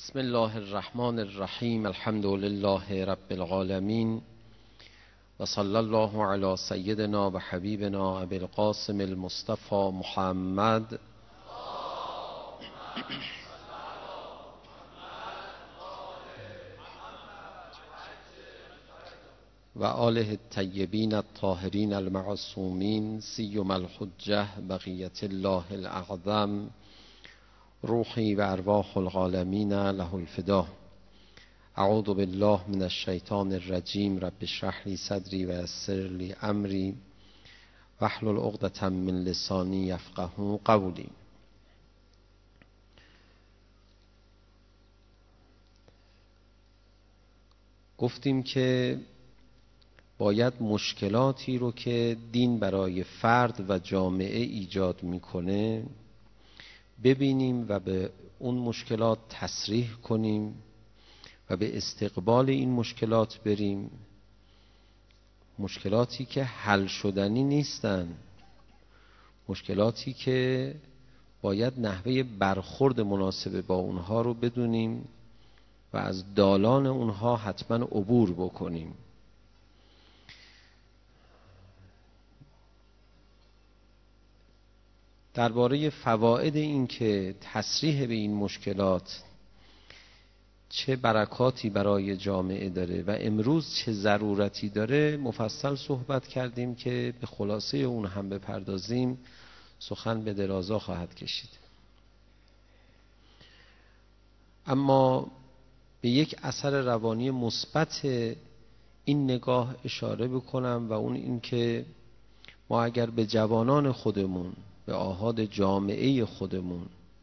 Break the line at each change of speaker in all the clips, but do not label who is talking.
بسم الله الرحمن الرحیم. الحمد لله رب العالمین و صلی الله علی سیدنا و حبیبنا ابی القاسم المصطفى محمد و آله الطیبین الطاهرین المعصومین سیما الحجة بقیة الله الاعظم روحی و ارواح العالمین له الفدا. اعوذ بالله من الشیطان الرجیم. رب اشرح لی صدری و یسر لی امری واحلل عقدة من لسانی یفقهوا قولی. گفتیم که باید مشکلاتی رو که دین برای فرد و جامعه ایجاد میکنه ببینیم و به اون مشکلات تصریح کنیم و به استقبال این مشکلات بریم. مشکلاتی که حل شدنی نیستن، مشکلاتی که باید نحوه برخورد مناسب با اونها رو بدونیم و از دالان اونها حتما عبور بکنیم. درباره فواید این که تصریح به این مشکلات چه برکاتی برای جامعه داره و امروز چه ضرورتی داره مفصل صحبت کردیم که به خلاصه اون هم بپردازیم سخن به درازا خواهد کشید. اما به یک اثر روانی مثبت این نگاه اشاره بکنم و اون این که ما اگر به جوانان خودمون، به آحاد جامعه خودمون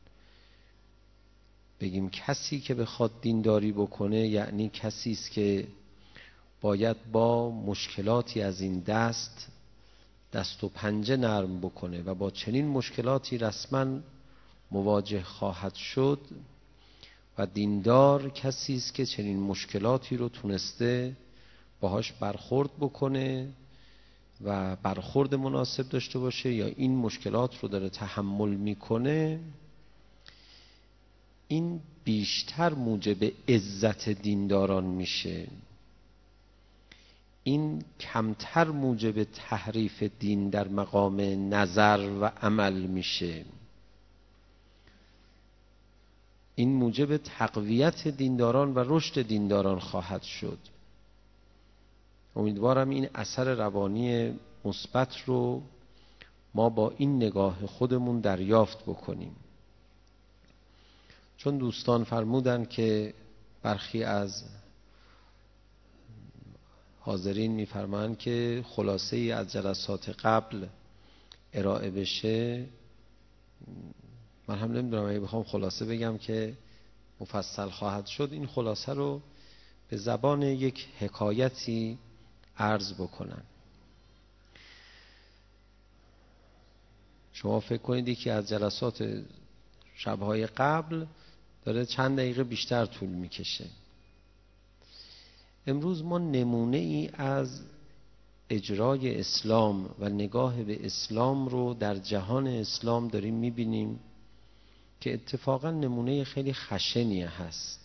بگیم کسی که بخواد دینداری بکنه یعنی کسی است که باید با مشکلاتی از این دست و پنجه نرم بکنه و با چنین مشکلاتی رسما مواجه خواهد شد و دیندار کسی است که چنین مشکلاتی رو تونسته باهاش برخورد بکنه و برخورد مناسب داشته باشه یا این مشکلات رو داره تحمل میکنه. این بیشتر موجب عزت دینداران میشه، این کمتر موجب تحریف دین در مقام نظر و عمل میشه. این موجب تقویت دینداران و رشد دینداران خواهد شد. امیدوارم این اثر روانی مثبت رو ما با این نگاه خودمون دریافت بکنیم. چون دوستان فرمودن که برخی از حاضرین میفرمایند که خلاصه ای از جلسات قبل ارائه بشه، من هم نمیدونم اگه بخوام خلاصه بگم که مفصل خواهد شد، این خلاصه رو به زبان یک حکایتی عرض بکنم. شما فکر کنید یکی از جلسات شبهای قبل داره چند دقیقه بیشتر طول میکشه. امروز ما نمونه ای از اجرای اسلام و نگاه به اسلام رو در جهان اسلام داریم میبینیم که اتفاقا نمونه خیلی خشنی هست.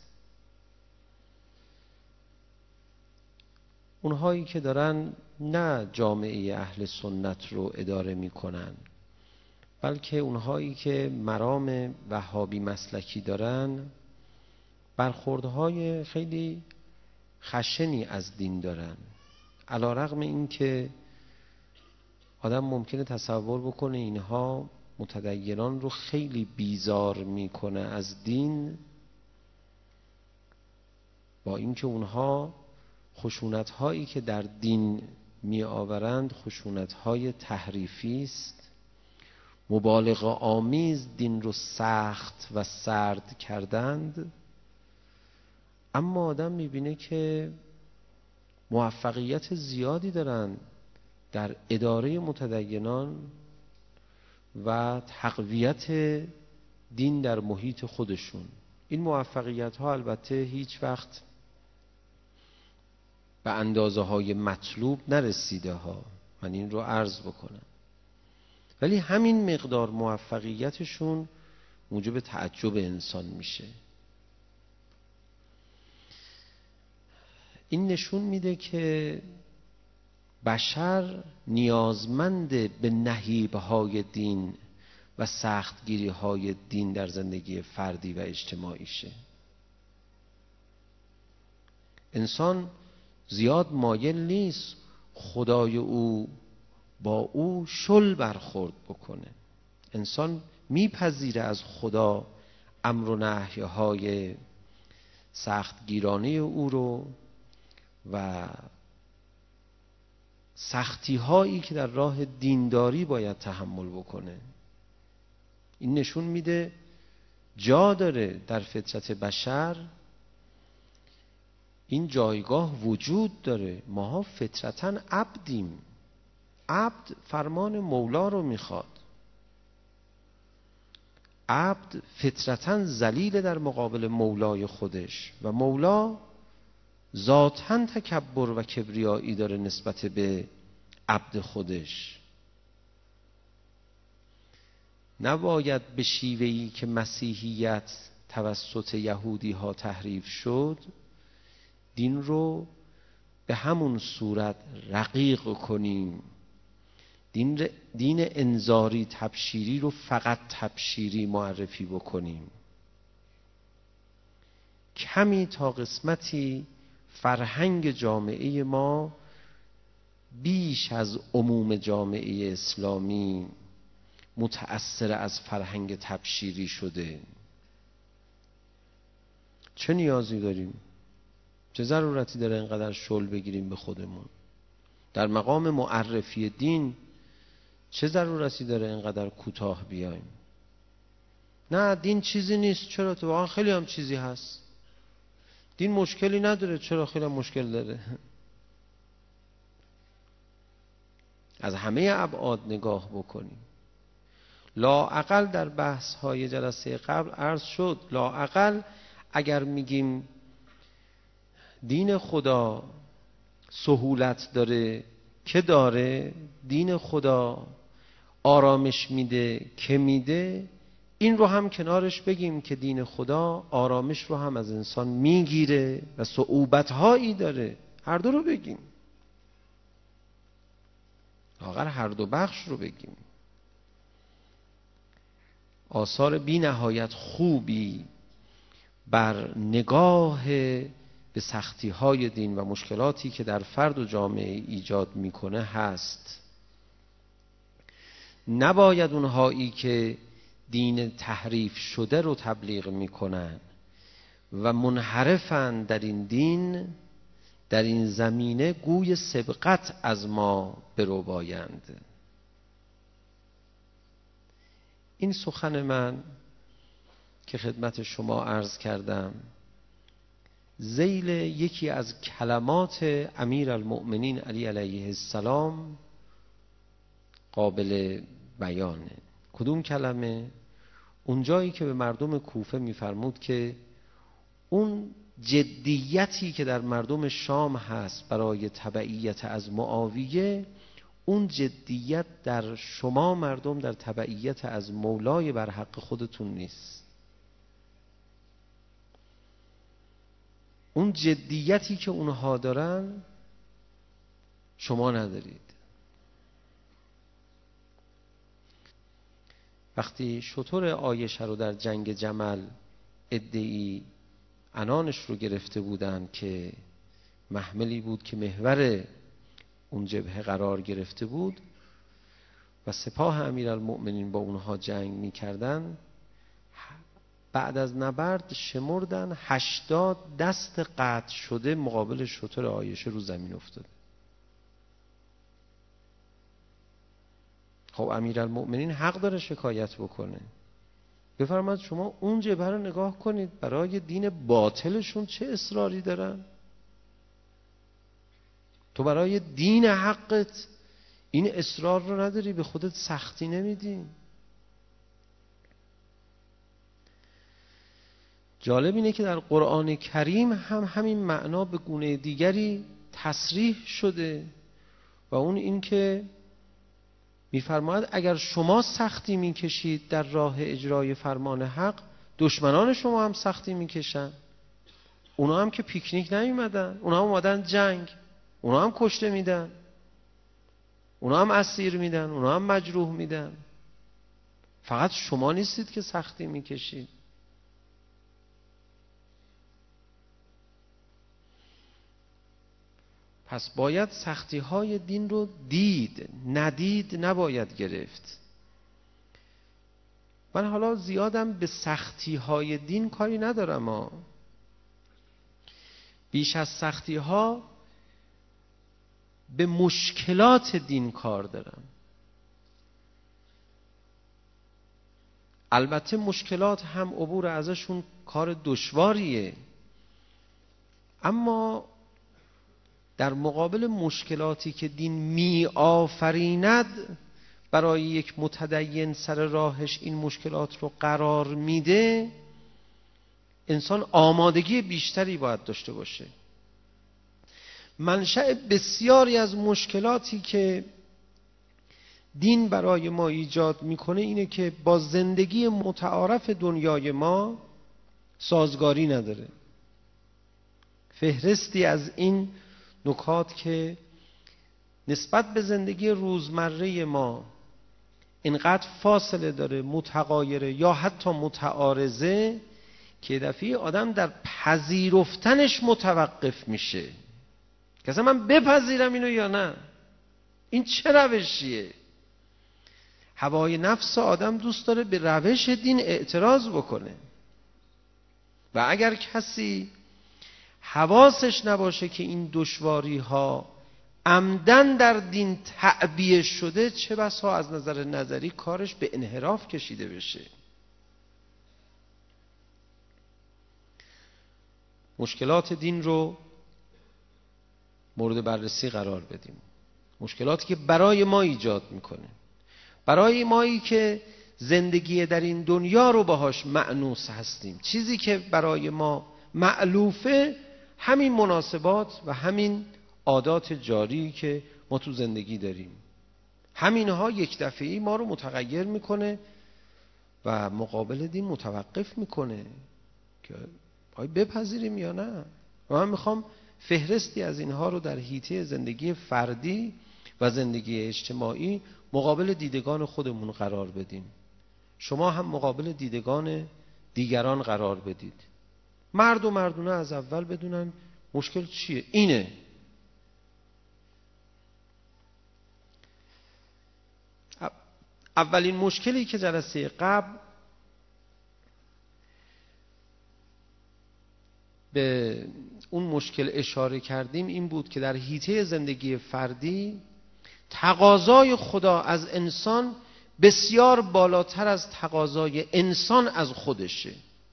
اونهایی که دارن نه جامعه اهل سنت رو اداره میکنن بلکه اونهایی که مرام وهابی مسلکی دارن برخوردهای خیلی خشنی از دین دارن، علی رغم این که آدم ممکنه تصور بکنه اینها متدینان رو خیلی بیزار میکنه از دین، با اینکه اونها خشونت هایی که در دین می آورند خشونت های تحریفی است، مبالغه آمیز دین رو سخت و سرد کردند. اما آدم میبینه که موفقیت زیادی دارن در اداره متدینان و تقویت دین در محیط خودشون. این موفقیت ها البته هیچ وقت به اندازه های مطلوب نرسیده ها، من این رو عرض بکنم، ولی همین مقدار موفقیتشون موجب تعجب انسان میشه. این نشون میده که بشر نیازمند به نهیب‌های دین و سختگیری‌های دین در زندگی فردی و اجتماعیشه. انسان زیاد مایل نیست خدای او با او شل برخورد بکنه. انسان میپذیره از خدا امر و نهی‌های سختگیرانه او رو و سختی هایی که در راه دینداری باید تحمل بکنه. این نشون میده جا داره در فطرت بشر، این جایگاه وجود داره. ماها فطرتاً عبدیم. عبد فرمان مولا رو میخواد. عبد فطرتاً ذلیل در مقابل مولای خودش و مولا ذاتاً تکبر و کبریایی داره نسبت به عبد خودش. نباید به شیوهی که مسیحیت توسط یهودی ها تحریف شد دین رو به همون صورت رقیق کنیم. دین انذاری تبشیری رو فقط تبشیری معرفی بکنیم. کمی تا قسمتی فرهنگ جامعه ما بیش از عموم جامعه اسلامی متأثر از فرهنگ تبشیری شده. چه نیازی داریم؟ چه ضرورتی داره اینقدر شل بگیریم به خودمون؟ در مقام معرفی دین چه ضرورتی داره اینقدر کوتاه بیایم؟ نه دین چیزی نیست. چرا؟ تو واقعا خیلی هم چیزی هست. دین مشکلی نداره. چرا؟ خیلی هم مشکل داره. از همه ابعاد نگاه بکنیم. لااقل در بحث های جلسه قبل عرض شد، لااقل اگر میگیم دین خدا سهولت داره که داره، دین خدا آرامش میده که میده، این رو هم کنارش بگیم که دین خدا آرامش رو هم از انسان میگیره و صعوبت هایی داره. هر دو رو بگیم. لااقل هر دو بخش رو بگیم. آثار بی نهایت خوبی بر نگاه به سختی های دین و مشکلاتی که در فرد و جامعه ایجاد میکنه هست. نباید اونهایی که دین تحریف شده رو تبلیغ میکنن و منحرفن در این دین، در این زمینه گوی سبقت از ما بربایند. این سخن من که خدمت شما عرض کردم ذیل یکی از کلمات امیرالمؤمنین علی علیه السلام قابل بیانه. کدوم کلمه؟ اون جایی که به مردم کوفه میفرمود که اون جدیتی که در مردم شام هست برای تبعیت از معاویه، اون جدیت در شما مردم در تبعیت از مولای بر حق خودتون نیست. اون جدیتی که اونها دارن شما ندارید. وقتی شتر عایشه رو در جنگ جمل عده‌ای عنانش رو گرفته بودن که محملی بود که محور اون جبهه قرار گرفته بود و سپاه امیرالمؤمنین با اونها جنگ می‌کردن، بعد از نبرد شمردن 80 دست قطع شده مقابل شتر عایشه رو زمین افتاده. خب امیرالمؤمنین حق داره شکایت بکنه. بفرمایید شما اون جبهه رو نگاه کنید، برای دین باطلشون چه اصراری دارن. تو برای دین حقت این اصرار رو نداری، به خودت سختی نمیدی. جالب اینه که در قرآن کریم هم همین معنا به گونه دیگری تصریح شده و اون این که می‌فرماید اگر شما سختی می‌کشید در راه اجرای فرمان حق، دشمنان شما هم سختی می‌کشن. اونا هم که پیکنیک نیومدن، اونا هم اومدن جنگ، اونا هم کشته میدن، اونا هم اسیر میدن، اونا هم مجروح میدن. فقط شما نیستید که سختی میکشید. پس باید سختی های دین رو دید، ندید نباید گرفت. من حالا زیادم به سختی های دین کاری ندارم بیش از سختی ها به مشکلات دین کار دارم. البته مشکلات هم عبور ازشون کار دشواریه، اما در مقابل مشکلاتی که دین می آفریند برای یک متدین سر راهش این مشکلات رو قرار میده، انسان آمادگی بیشتری باید داشته باشه. منشأ بسیاری از مشکلاتی که دین برای ما ایجاد میکنه اینه که با زندگی متعارف دنیای ما سازگاری نداره. فهرستی از این نکات که نسبت به زندگی روزمره ما اینقدر فاصله داره، متغایره یا حتی متعارضه، که دفعه آدم در پذیرفتنش متوقف میشه که اصلا من بپذیرم اینو یا نه، این چه روشیه. هوای نفس آدم دوست داره به روش دین اعتراض بکنه و اگر کسی حواسش نباشه که این دشواری ها عمدن در دین تعبیه شده، چه بسا از نظر نظری کارش به انحراف کشیده بشه. مشکلات دین رو مورد بررسی قرار بدیم. مشکلاتی که برای ما ایجاد میکنه، برای مایی که زندگی در این دنیا رو باهاش مأنوس هستیم. چیزی که برای ما مألوفه همین مناسبات و همین عادات جاری که ما تو زندگی داریم، همینها یک دفعه‌ای ما رو متغیر میکنه و مقابل دین متوقف میکنه که باید بپذیریم یا نه. و من میخوام فهرستی از اینها رو در حیطه زندگی فردی و زندگی اجتماعی مقابل دیدگان خودمون قرار بدیم. شما هم مقابل دیدگان دیگران قرار بدید. مرد و مردونه از اول بدونن مشکل چیه. اینه. اولین مشکلی که جلسه قبل به اون مشکل اشاره کردیم این بود که در حیطه زندگی فردی تقاضای خدا از انسان بسیار بالاتر از تقاضای انسان از خودشه.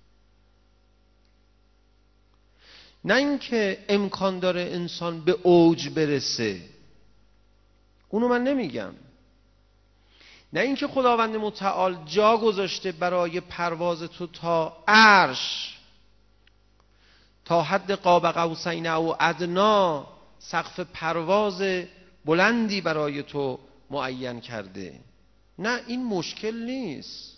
نه اینکه امکان داره انسان به اوج برسه، اونو من نمیگم. نه اینکه خداوند متعال جا گذاشته برای پرواز تو تا عرش، تا حد قاب قوسین او ادنا، سقف پرواز بلندی برای تو معین کرده. نه، این مشکل نیست.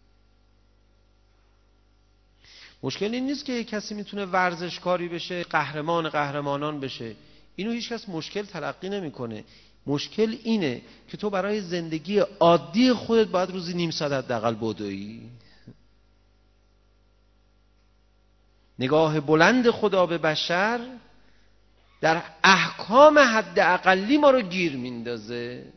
مشکل این نیست که یک کسی میتونه ورزشکاری بشه، قهرمان قهرمانان بشه. اینو هیچ کس مشکل تلقی نمیکنه. مشکل اینه که تو برای زندگی عادی خودت باید روزی نیم ساعت حداقل بدوی. نگاه بلند خدا به بشر در احکام حد اقلی ما رو گیر میندازه.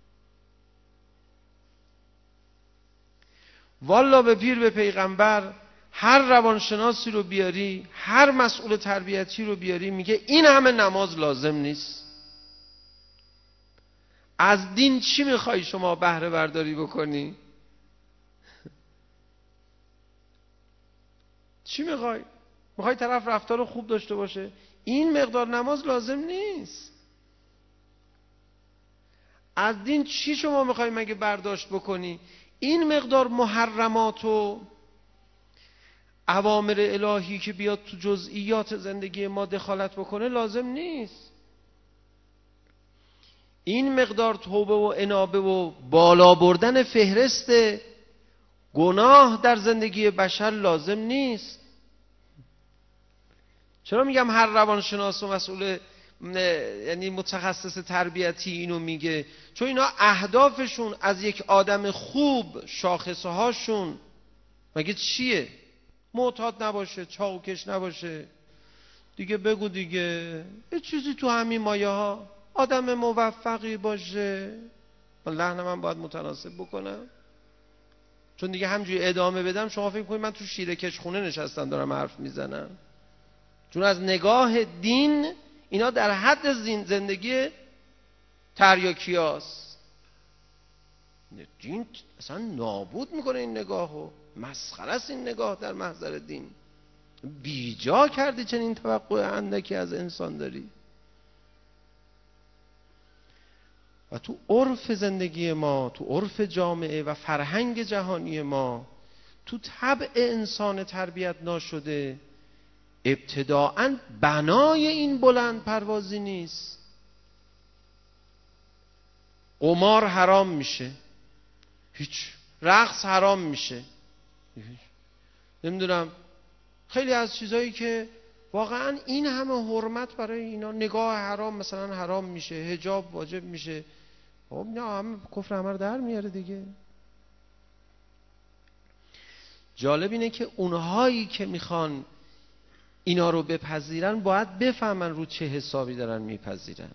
والا به پیر به پیغمبر هر روانشناسی رو بیاری، هر مسئول تربیتی رو بیاری، میگه این همه نماز لازم نیست. از دین چی میخوای شما بهره برداری بکنی؟ چی میخوای؟ میخوای طرف رفتار خوب داشته باشه؟ این مقدار نماز لازم نیست. از دین چی شما میخوای مگه برداشت بکنی؟ این مقدار محرمات و اوامر الهی که بیاد تو جزئیات زندگی ما دخالت بکنه لازم نیست. این مقدار توبه و انابه و بالا بردن فهرست گناه در زندگی بشر لازم نیست. چرا میگم هر روانشناس و مسئول یعنی متخصص تربیتی اینو میگه؟ چون اینا اهدافشون از یک آدم خوب، شاخصهاشون مگه چیه؟ معتاد نباشه، چاوکش نباشه، دیگه بگو دیگه یه چیزی تو همین مایه ها، آدم موفقی باشه. با لحن من باید متناسب بکنم، چون دیگه همجوری ادامه بدم شما فکر کنید من تو شیره کش خونه نشستم دارم حرف میزنم. چون از نگاه دین اینا در حد زندگی تریاکیاست. دین اصلا نابود میکنه این نگاهو، مسخره است این نگاه در محضر دین. بیجا کردی چنین توقع اندکی از انسان داری. و تو عرف زندگی ما، تو عرف جامعه و فرهنگ جهانی ما، تو طبع انسان تربیت ناشده ابتداعاً بنای این بلند پروازی نیست. قمار حرام میشه، هیچ. رقص حرام میشه، نمیدونم خیلی از چیزایی که واقعا این همه حرمت برای اینا، نگاه حرام مثلا حرام میشه، حجاب واجب میشه. خب نه، همه کفر همه رو در میاره دیگه. جالب اینه که اونهایی که میخوان اینا رو بپذیرن باید بفهمن رو چه حسابی دارن میپذیرن.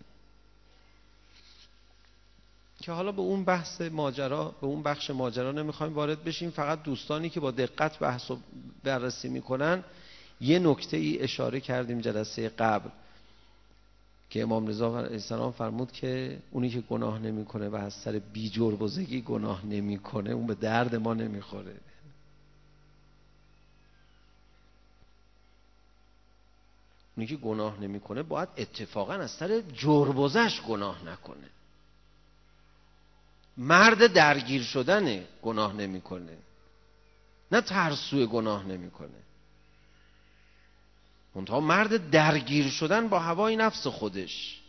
که حالا به اون بحث ماجرا، به اون بخش ماجرا نمیخوایم وارد بشیم. فقط دوستانی که با دقت بحث و بررسی میکنن، یه نکته ای اشاره کردیم جلسه قبل که امام رضا علیه السلام فرمود که اونی که گناه نمیکنه و از سر بی‌جربزگی گناه نمیکنه اون به درد ما نمیخوره. اونی که گناه نمیکنه باید اتفاقا از سر جربزش گناه نکنه. مرد درگیر شدن گناه نمیکنه، نه ترسوی گناه نمیکنه. منتها مرد درگیر شدن با هوای نفس خودش.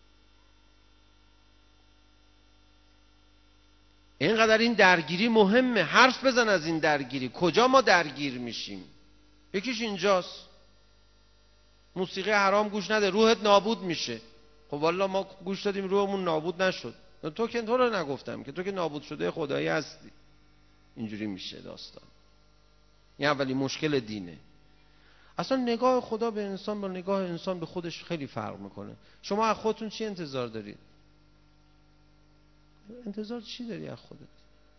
اینقدر این درگیری مهمه. حرف بزن از این درگیری، کجا ما درگیر میشیم. یکیش اینجاست، موسیقی حرام گوش نده روحت نابود میشه. خب والا ما گوش دادیم روحمون نابود نشد. تو که تو رو نگفتم که تو که نابود شده خدایی هستی. اینجوری میشه داستان. این اولی مشکل دینه. اصلا نگاه خدا به انسان با نگاه انسان به خودش خیلی فرق میکنه. شما از خودتون چی انتظار دارید؟ انتظار چی داری از خودت؟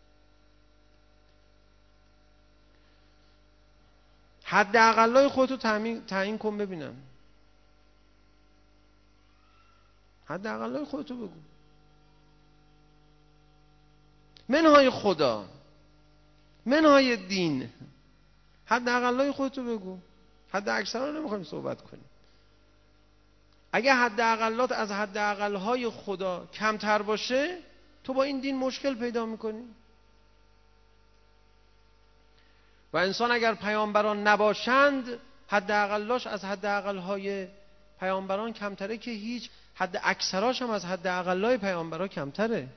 حداقلای خودتو تعیین کن ببینم. حداقلای خودتو بگو. منهای خدا، منهای دین، حداقلای خودتو بگو. حد اکثرا نمیخوایم صحبت کنیم. اگه حداقلات از حداقلهای خدا کمتر باشه تو با این دین مشکل پیدا میکنی. و انسان اگر پیامبران نباشند حداقلاش از حداقلهای پیامبران کمتره که هیچ، حد اکثراش هم از حداقلای پیامبران کمتره.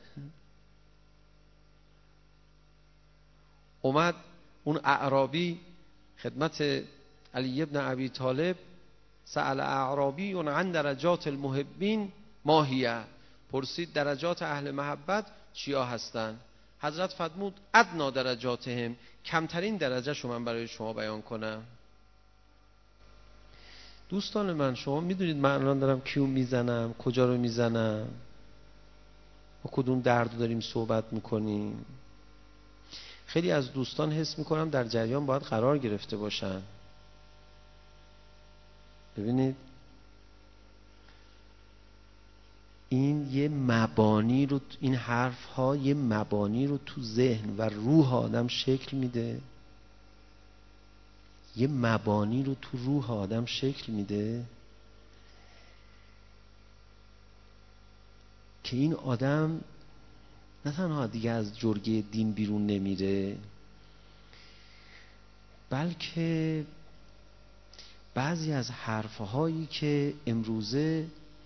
اومد اون اعرابی خدمت علی ابن ابی طالب، سأل اعرابی عن درجات المحبین ما هی، پرسید درجات اهل محبت چیا هستن؟ حضرت فرمود ادنا درجاتهم، کمترین درجه شو من برای شما بیان کنم. دوستان من، شما میدونید من الان دارم کیو میزنم، کجا رو میزنم، با کدوم درد داریم صحبت میکنیم. خیلی از دوستان حس میکنم در جریان باید قرار گرفته باشن. ببینید این یه مبانی رو، این حرف ها یه مبانی رو تو ذهن و روح آدم شکل میده، یه مبانی رو تو روح آدم شکل میده که این آدم نه تنها دیگه از جرگه دین بیرون نمیره، بلکه بعضی از حرفهایی که امروزه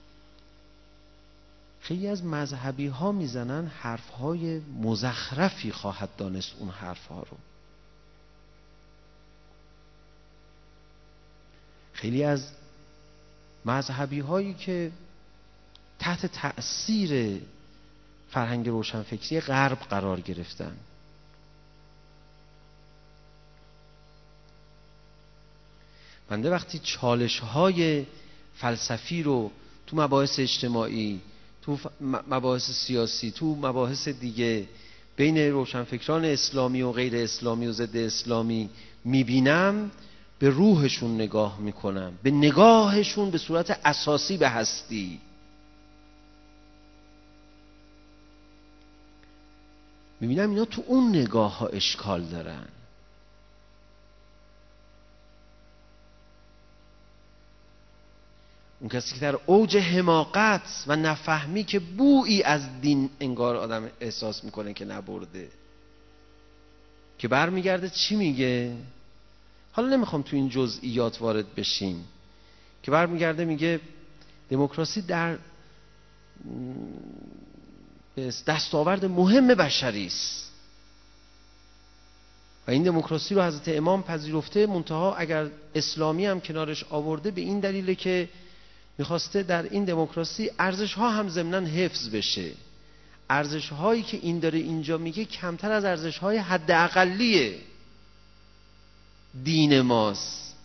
خیلی از مذهبی ها میزنن حرفهای مزخرفی خواهد دانست اون حرفها رو. خیلی از مذهبی هایی که تحت تأثیر فرهنگ روشنفکری غرب قرار گرفتن. بنده وقتی چالش های فلسفی رو تو مباحث اجتماعی، تو مباحث سیاسی، تو مباحث دیگه بین روشنفکران اسلامی و غیر اسلامی و ضد اسلامی میبینم، به روحشون نگاه میکنم، به نگاهشون به صورت اساسی به هستی. میبینم اینا تو اون نگاه ها اشکال دارن. اون کسی که در اوج حماقت و نفهمی که بویی از دین انگار آدم احساس میکنه که نبرده، که برمیگرده چی میگه؟ حالا نمیخوام تو این جزئیات وارد بشیم، که برمیگرده میگه دموکراسی در دستاورد مهم بشری است و این دموکراسی رو حضرت امام پذیرفته، منتها اگر اسلامی هم کنارش آورده به این دلیله که میخواسته در این دموکراسی ارزش ها هم ضمناً حفظ بشه. ارزش هایی که این داره اینجا میگه کمتر از ارزش های حداقلی دین ماست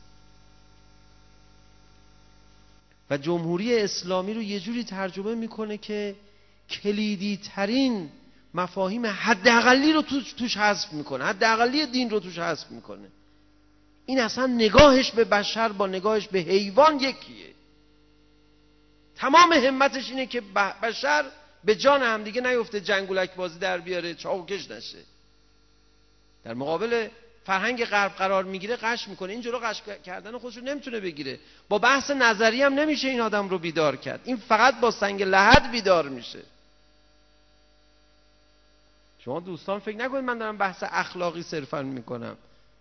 و جمهوری اسلامی رو یه جوری ترجمه میکنه که کلیدی ترین مفاهیم حداقلی رو توش حذف میکنه، حداقلی دین رو توش حذف میکنه. این اصلا نگاهش به بشر با نگاهش به حیوان یکیه. تمام همتش اینه که بشر به جان هم دیگه نیفته، جنگولک بازی در بیاره، چاوکش نشه. در مقابل فرهنگ غرب قرار میگیره، قش میکنه. این جلو قش کردن خودش رو نمیتونه بگیره. با بحث نظری هم نمیشه این آدم رو بیدار کرد. این فقط با سنگ لحد بیدار میشه. شما دوستان فکر نکنید من دارم بحث اخلاقی صرفا میکنم.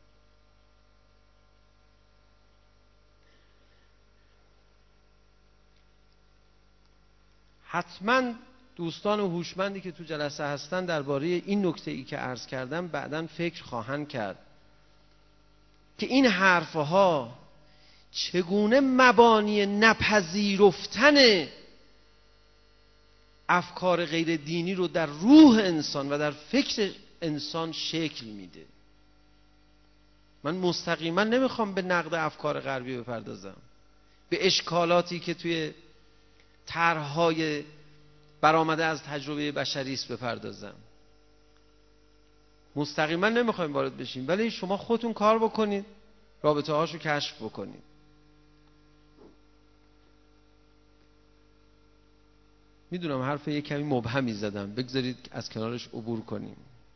حتما دوستان هوشمندی که تو جلسه هستن درباره این نکته ای که عرض کردم بعداً فکر خواهند کرد که این حرفها چگونه مبانی نپذیرفتن افکار غیر دینی رو در روح انسان و در فکر انسان شکل میده. من مستقیما نمیخوام به نقد افکار غربی بپردازم، به اشکالاتی که توی طرح‌های برآمده از تجربه بشری است بپردازم. مستقیما نمیخوایم وارد بشیم، ولی شما خودتون کار بکنید، رابطه هاشو کشف بکنید. میدونم حرف یک کمی مبهمی زدم، بگذارید از کنارش عبور کنیم.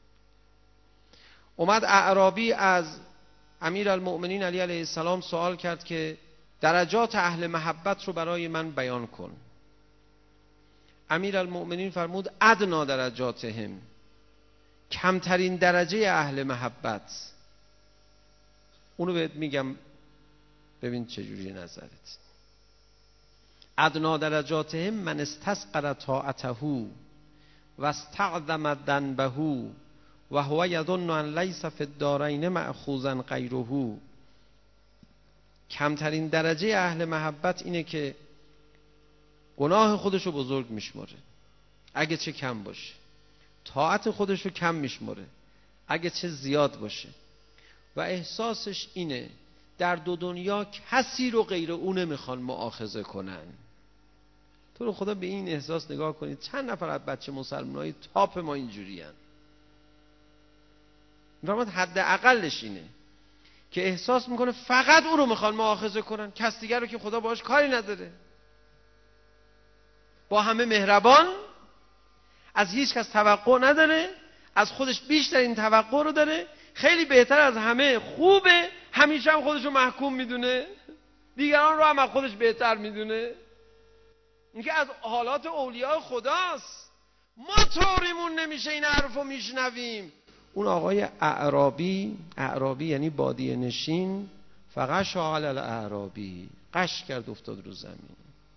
اومد اعرابی از امیرالمؤمنین علی علیه السلام سوال کرد که درجات اهل محبت رو برای من بیان کن. امیرالمؤمنین فرمود ادنا درجاتهم، کمترین درجه اهل محبت. اونو بهت میگم ببین چجوری نظرت. ادنا درجاتهم من استسقر طاعته و استعظم ذنبه و هو یظن ان لیس فی الدارین مأخوذا غیره. کمترین درجه اهل محبت اینه که گناه خودشو بزرگ میشماره اگه چه کم باشه، طاعت خودشو کم میشماره اگه چه زیاد باشه، و احساسش اینه در دو دنیا کسی رو غیر اونه میخوان مؤاخذه کنن. تو رو خدا به این احساس نگاه کنید. چند نفر از بچه مسلمانای تاپ ما اینجوری هن. میفرماد حد اقلش اینه که احساس میکنه فقط اون رو میخوان مؤاخذه کنن، کس دیگر رو که خدا باهاش کاری نداره، با همه مهربان، از هیچ کس توقع نداره، از خودش بیشتر این توقع رو داره، خیلی بهتر از همه، خوبه، همیشه هم خودش رو محکوم میدونه، دیگران رو هم از خودش بهتر میدونه. این که از حالات اولیاء خداست. ما طوریمون نمیشه این حرف رو میشنویم. اون آقای اعرابی یعنی بادیه نشین، فقط شاعل الاعرابی، قش کرد افتاد رو زمین.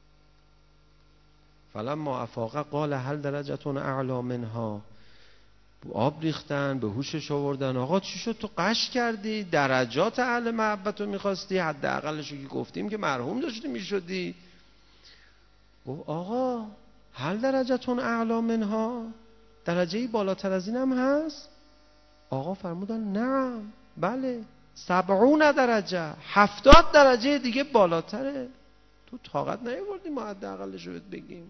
فلما افاق قال هل درجتون اعلی منها. آب ریختن، به هوشش آوردن. آقا چی شد تو قش کردی؟ درجات اهل محبت رو میخواستی، حداقلش رو که گفتیم که مرحوم داشتی میشدی. گفت آقا هل درجتون اعلی منها، درجه‌ای بالاتر از این هم هست؟ آقا فرمودن نه، بله 70 درجه، 70 درجه دیگه بالاتره. تو طاقت نیاوردی ما حداقلش رو بهت بگیم.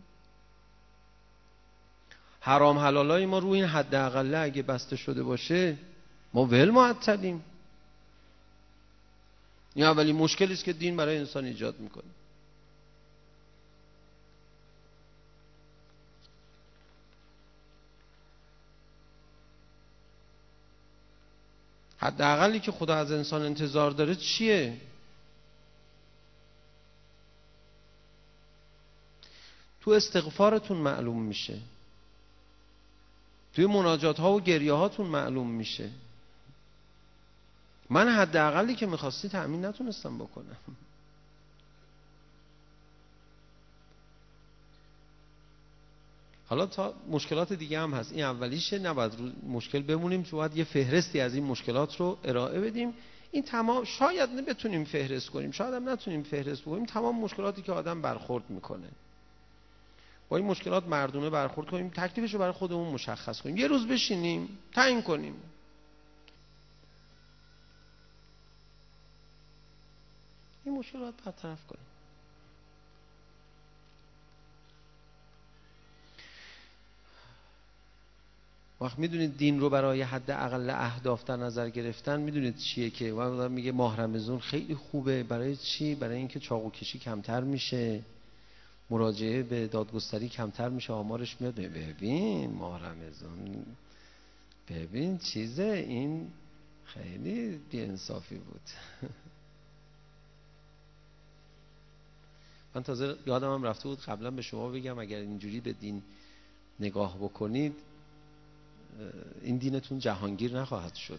حرام حلالای ما روی این حداقل اگه بسته شده باشه ما ول معطلیم. این اولین مشکلی است که دین برای انسان ایجاد میکنه. حداقلی که خدا از انسان انتظار داره چیه؟ تو استغفارتون معلوم میشه، توی مناجات ها و گریه هاتون معلوم میشه. من حداقلی که میخواستی تأمین نتونستم بکنم. حالا تا مشکلات دیگه هم هست، این اولیشه، نباید رو مشکل بمونیم، چون باید یه فهرستی از این مشکلات رو ارائه بدیم. این تمام شاید نبتونیم فهرست کنیم، شاید هم نتونیم فهرست کنیم تمام مشکلاتی که آدم برخورد میکنه. با این مشکلات مردونه برخورد کنیم، تکلیفش رو برای خودمون مشخص کنیم، یه روز بشینیم تعیین کنیم. این مشکلات برطرف کنیم. وقت میدونید دین رو برای حد اقل اهداف در نظر گرفتن میدونید چیه؟ که وقت میگه ماه رمضان خیلی خوبه، برای چی؟ برای اینکه چاقو کشی کمتر میشه، مراجعه به دادگستری کمتر میشه، آمارش میاد. ببین ماه رمضان، ببین چیزه، این خیلی بی‌انصافی بود. من تازه یادم هم رفته بود قبلا به شما بگم اگر اینجوری به دین نگاه بکنید این دینتون جهانگیر نخواهد شد.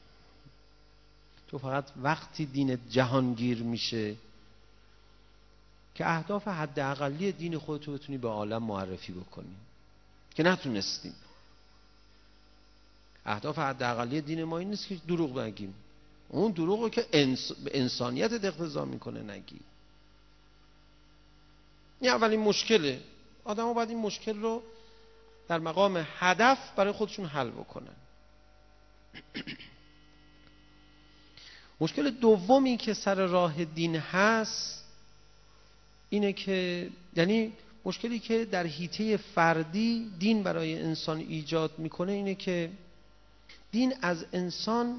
تو فقط وقتی دینت جهانگیر میشه که اهداف حداقلی دین خودتو بتونی به عالم معرفی بکنی که نتونستیم. اهداف حداقلی دین ما این نیست که دروغ بگیم، اون دروغو که به انسانیت اقتضا میکنه نگی. این اولین مشکله. آدم‌ها باید این مشکل رو در مقام هدف برای خودشون حل بکنن. مشکل دومی که سر راه دین هست اینه که، یعنی مشکلی که در حیطه فردی دین برای انسان ایجاد میکنه اینه که دین از انسان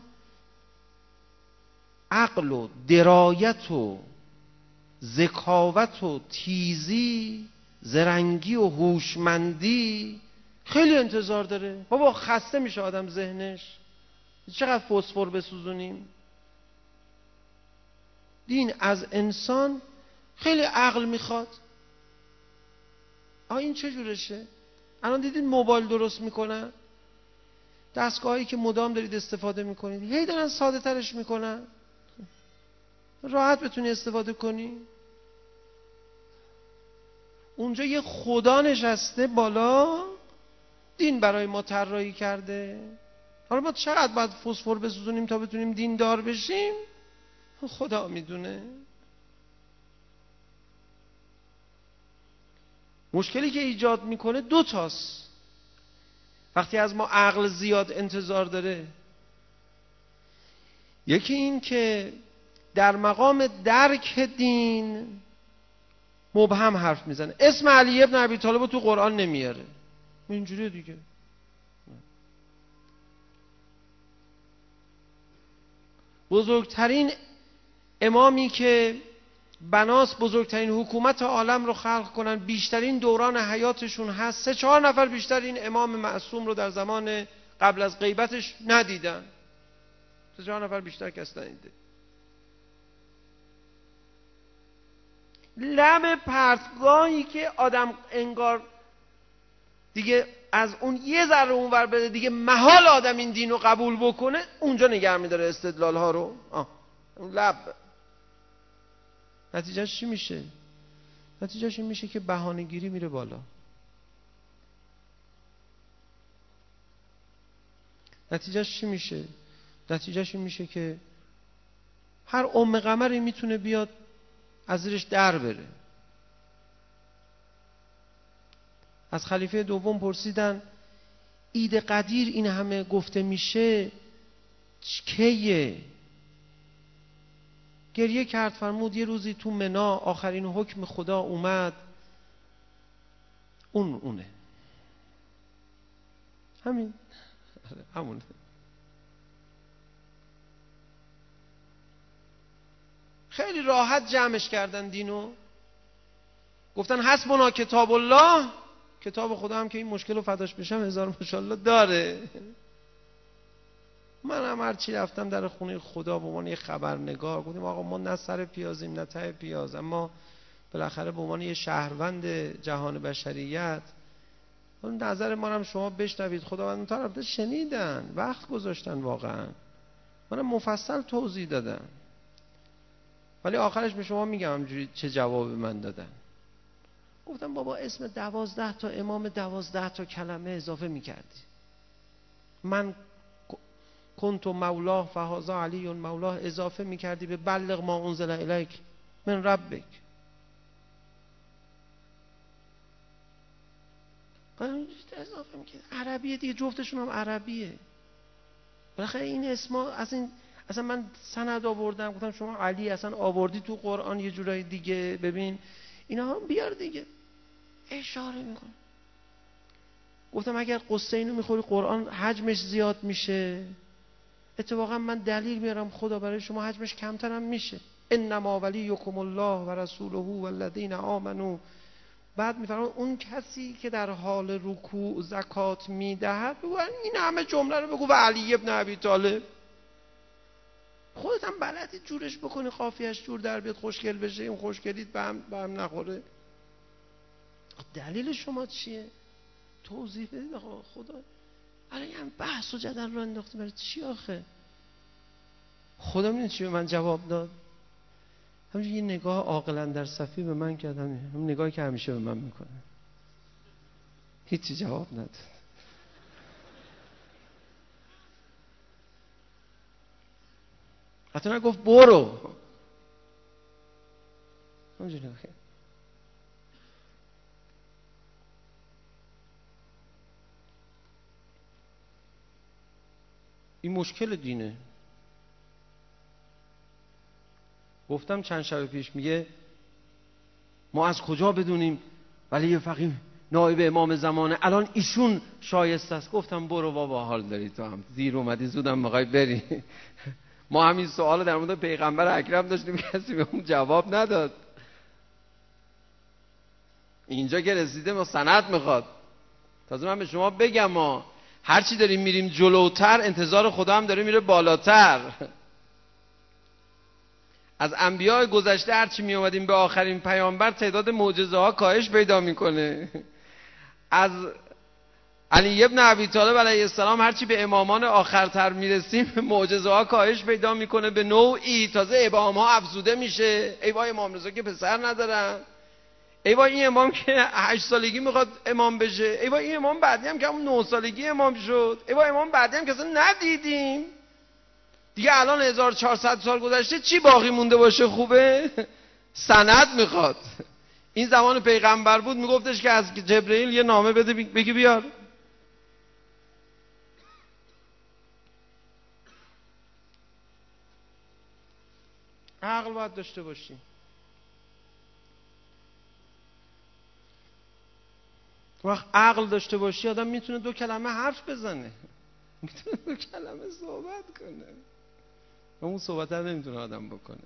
عقل و درایت و ذکاوت و تیزی، زرنگی و هوشمندی خیلی انتظار داره. بابا خسته میشه آدم ذهنش، چقدر فسفر بسوزونیم. دین از انسان خیلی عقل میخواد. این چه جورشه؟ الان دیدید موبایل درست میکنن، دستگاهی که مدام دارید استفاده میکنید هی دارن ساده ترش میکنن، راحت بتونی استفاده کنی. اونجا یه خدا نشسته بالا دین برای ما طراحی کرده. حالا ما چقدر باید فسفر بسوزونیم تا بتونیم دین دار بشیم خدا میدونه. مشکلی که ایجاد میکنه دو تاست. وقتی از ما عقل زیاد انتظار داره، یکی این که در مقام درک دین مبهم حرف میزنه، اسم علی ابن ابی طالب تو قرآن نمیاره، اینجوریه دیگه. بزرگترین امامی که بناس بزرگترین حکومت عالم رو خلق کنن، بیشترین دوران حیاتشون هست، 3-4 نفر بیشتر این امام معصوم رو در زمان قبل از غیبتش ندیدن. 3-4 نفر بیشتر کس ندیده. لب پرتگاهی که آدم انگار دیگه از اون یه ذره اونور بده دیگه محال آدم این دین رو قبول بکنه، اونجا نگه میداره استدلال ها رو. اون لب نتیجهش چی میشه؟ نتیجهش این میشه که بهانه‌گیری میره بالا. نتیجهش چی میشه؟ نتیجهش این میشه که هر قمری میتونه بیاد از زیرش در بره. از خلیفه دوم پرسیدن عید قدیر این همه گفته میشه کیه؟ گریه کرد، فرمود یه روزی تو منا آخرین حکم خدا اومد، اونه همونه. خیلی راحت جمعش کردن دینو، گفتن حسبنا کتاب الله، کتاب خدا هم که این مشکل رو فداش بشم 1000 ماشاءالله داره. من هم هرچی رفتم در خونه خدا به عنوان یه خبرنگار گفتیم آقا ما نه سر پیازیم نه ته پیاز، اما بالاخره به عنوان یه شهروند جهان بشریت اون نظر ما هم شما بشنوید. خداوند اون طرف شنیدن، وقت گذاشتن، واقعا منم مفصل توضیح دادم، ولی آخرش به شما میگم همجوری چه جواب من دادن. گفتم بابا اسم 12 تا امام 12 تا کلمه اضافه میکردی، من کنت مولاه فهذا علی مولاه اضافه میکردی به بلغ ما انزل الیک من ربک. اضافه میکرد عربیه دیگه، جفتشون هم عربیه. بالاخره این اسما از این اصلا من سند آوردم، گفتم شما علی اصلا آوردی تو قرآن یه جورای دیگه، ببین اینا هم بیار دیگه. اشاره میکنه. گفتم اگر قصه اینو میخوری قرآن حجمش زیاد میشه، اتفاقا من دلیل میارم خدا برای شما حجمش کمتر هم میشه. انما ولیکم الله و رسوله و الذین آمنوا. بعد میفرمان اون کسی که در حال رکوع زکات میدهد، بگو این همه جمله رو بگو و علی ابن ابی طالب. خودت هم بلدی جورش بکنی، قافیه‌اش جور در بیاد، خوشگل بشه، این خوشگلیت به هم نخوره. دلیل شما چیه؟ توضیح بدید آقا. خدا الان هم بحث و جدل رو انداخته برای چی آخه؟ خدا میدونه چی به من جواب داد؟ همینجوری یه نگاه عاقلا در صفی به من کرد، همین نگاهی که همیشه به من میکنه، هیچی جواب نداد. حتی نگفت برو، همینجوری نگاه. این مشکل دینه. گفتم چند شب پیش، میگه ما از کجا بدونیم ولی فقیه نایب امام زمانه الان ایشون شایسته است. گفتم برو بابا، حال داری تو هم زیر اومدی، زودم میخوای بری. ما همین سوال در مورد پیغمبر اکرم داشتیم، کسی به اون جواب نداد. اینجا که رسیده ما سند میخواد. تازه من به شما بگم ما هرچی داریم میریم جلوتر، انتظار خدا هم داره میره بالاتر. از انبیاء گذشته هرچی می اومدیم به آخرین پیامبر، تعداد معجزه ها کاهش پیدا میکنه. از علی ابن ابی طالب علیه السلام هرچی به امامان آخرتر میرسیم، معجزه ها کاهش پیدا میکنه به نوعی. تازه ابهام ها افزوده میشه. ای وای امام رضا که پسر ندارن، ای وای این امام که 8 سالگی میخواد امام بشه، ای وای این امام بعدی هم که همون 9 سالگی امام شد، ای وای امام بعدی هم که اصلا ندیدیم دیگه. الان 1400 سال گذشته چی باقی مونده باشه خوبه؟ سند میخواد. این زمان پیغمبر بود، میگفتش که از جبرئیل یه نامه بده بگی بیار. عقل باید داشته باشیم. وقت عقل داشته باشی آدم میتونه 2 کلمه حرف بزنه، میتونه 2 کلمه صحبت کنه. اون صحبت رو نمیتونه آدم بکنه،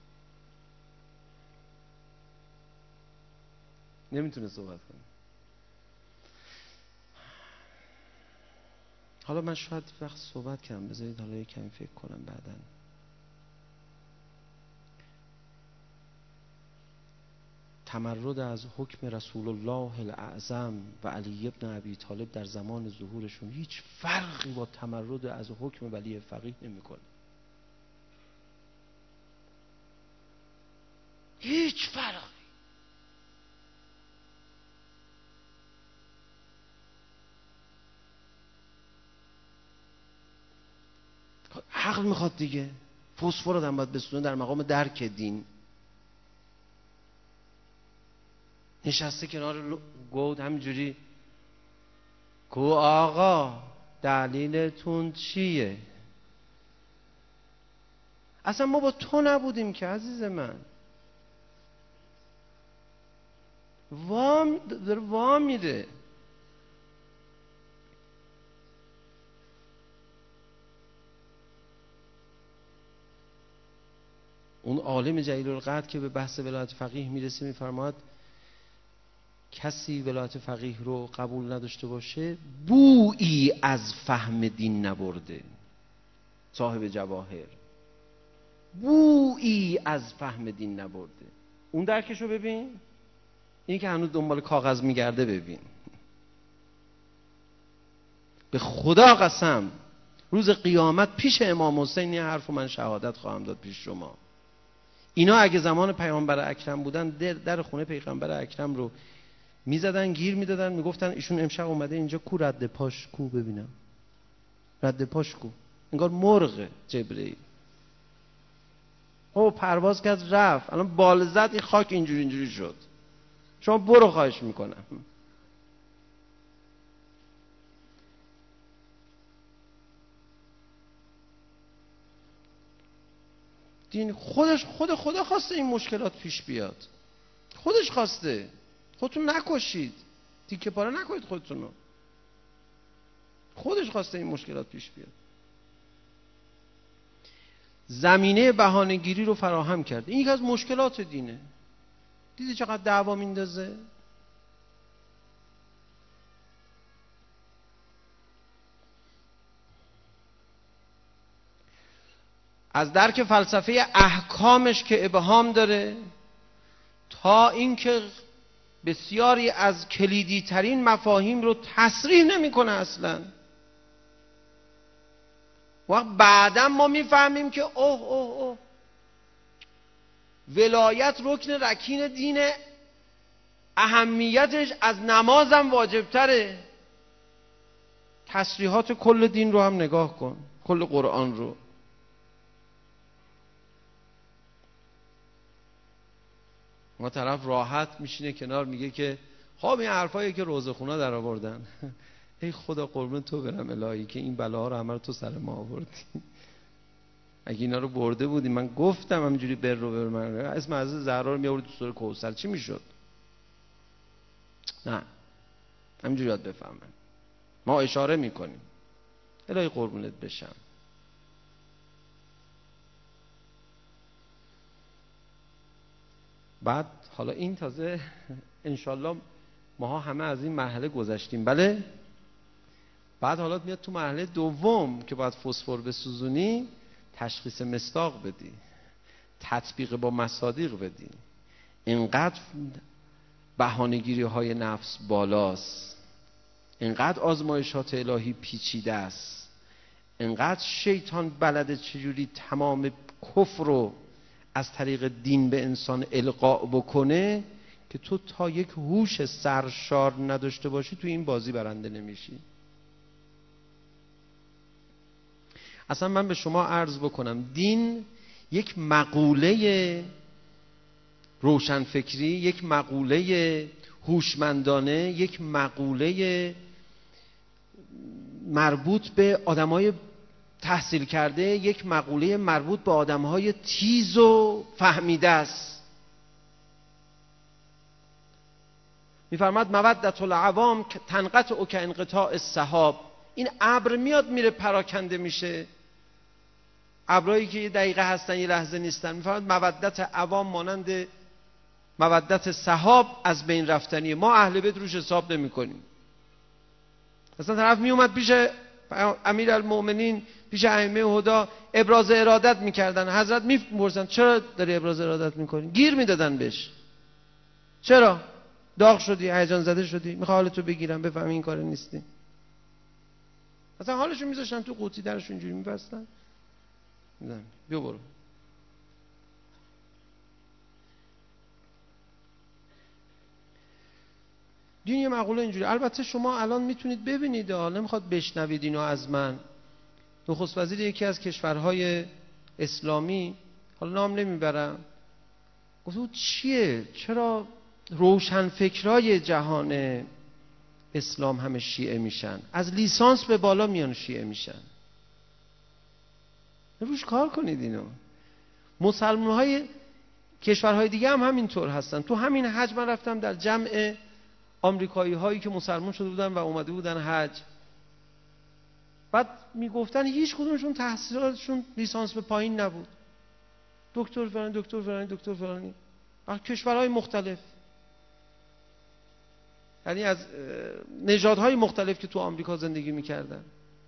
نمیتونه صحبت کنه. حالا من شاید وقت صحبت کردم، بذارید حالا یک کمی فکر کنم بعداً. تمرد از حکم رسول الله الاعظم و علی ابن ابی طالب در زمان ظهورشون هیچ فرقی با تمرد از حکم ولی فقیه نمیکنه. هیچ فرقی. عقل میخواد دیگه. فسفر آدم باید بسونه در مقام درک دین. نشسته کنار گود همینجوری کو آقا دلیلتون چیه؟ اصلا ما با تو نبودیم که عزیز من. وام میره. اون عالم جلیل القدر که به بحث ولایت فقیه میرسه میفرماد کسی ولایت فقیه رو قبول نداشته باشه بویی از فهم دین نبرده. صاحب جواهر بویی از فهم دین نبرده. اون درکش رو ببین، این که هنوز دنبال کاغذ میگرده ببین. به خدا قسم روز قیامت پیش امام حسین این حرف من شهادت خواهم داد پیش شما. اینا اگه زمان پیامبر اکرم بودن در خونه پیغمبر اکرم رو میزدن، گیر میدادن، میگفتن ایشون امشب اومده اینجا، کو رد پاش کو ببینم، رد پاش کو. انگار مرغ جبرئیل او پرواز کرد رفت، الان بال زد این خاک اینجوری شد. شما برو خواهش میکنم. دین خدا خواسته این مشکلات پیش بیاد. خودش خواسته. خودتون نکشید، تیکه پاره نکنید خودتونو. خودش خواسته این مشکلات پیش بیاد. زمینه بهانه‌گیری رو فراهم کرده. این یکی از مشکلات دینه. دیدی چقدر دعوا میندازه؟ از درک فلسفه احکامش که ابهام داره تا اینکه بسیاری از کلیدی ترین مفاهیم رو تصریح نمیکنه اصلا. وقت بعدم ما میفهمیم که اوه ولایت رکن رکین دینه، اهمیتش از نمازم واجبتره. تصریحات کل دین رو هم نگاه کن، کل قرآن رو. ما طرف راحت میشینه کنار میگه که خب این حرفایی که روزخونا در آوردن ای خدا قربون تو برم الهی که این بلاها رو همه رو تو سر ما آوردی. اگه اینا رو برده بودی، من گفتم همینجوری بر رو بر من اسم حضرت زهرا رو میآورد تو سوره کوثر، چی میشد؟ نه، همینجوری یاد بفهمن. ما اشاره میکنیم الهی قربونت بشم. بعد حالا این تازه انشالله ماها همه از این مرحله گذشتیم، بله. بعد حالا میاد تو مرحله دوم که باید فسفر بسوزونی، تشخیص مصداق بدی، تطبیق با مصادیق بدی. اینقدر بهانه‌گیری های نفس بالاست، اینقدر آزمایشات الهی پیچیده است، اینقدر شیطان بلده چجوری تمام کفر رو از طریق دین به انسان القاء بکنه که تو تا یک هوش سرشار نداشته باشی تو این بازی برنده نمیشی. اصلا من به شما عرض بکنم دین یک مقوله روشنفکری، یک مقوله هوشمندانه، یک مقوله مربوط به آدمای تحصیل کرده، یک مقوله مربوط به آدمهای تیز و فهمیده است. میفرماد مودت العوام تنقطع که انقطاع السحاب. این ابر میاد میره پراکنده میشه، ابرایی که یه دقیقه هستن یه لحظه نیستن. میفرماد مودت عوام مانند مودت سحاب از بین رفتنیه. ما اهل بیت روش حساب نمی کنیم. اصلا طرف می اومد پیش امیر المؤمنین، پیش ائمه هدا ابراز ارادت میکردن، حضرت میپرسن چرا داری ابراز ارادت میکنی؟ گیر میدادن بهش. چرا؟ داغ شدی، هیجان زده شدی، میخوای حالتو بگیرم بفهمی این کار نیستی. اصلا حالشو میذاشتن تو قوطی درشون اینجوری میبستن. بیا برو. دین یه مقوله اینجوری. البته شما الان میتونید ببینید، نمیخواد بشنوید اینو از من. نخست وزیر یکی از کشورهای اسلامی، حالا نام نمیبرم، گفت چیه؟ چرا روشنفکرای جهان اسلام همه شیعه میشن، از لیسانس به بالا میان شیعه میشن. روش کار کنید اینو. مسلمان های کشورهای دیگه هم همینطور هستن. تو همین حج من رفتم در جمع آمریکایی هایی که مسلمان شده بودن و اومده بودن حج، بعد میگفتن هیچ کدومشون تحصیلاتشون لیسانس به پایین نبود، دکتر فلانی دکتر فلانی دکتر فلانی، از کشورهای مختلف، یعنی از نژادهای مختلف که تو آمریکا زندگی میکردن.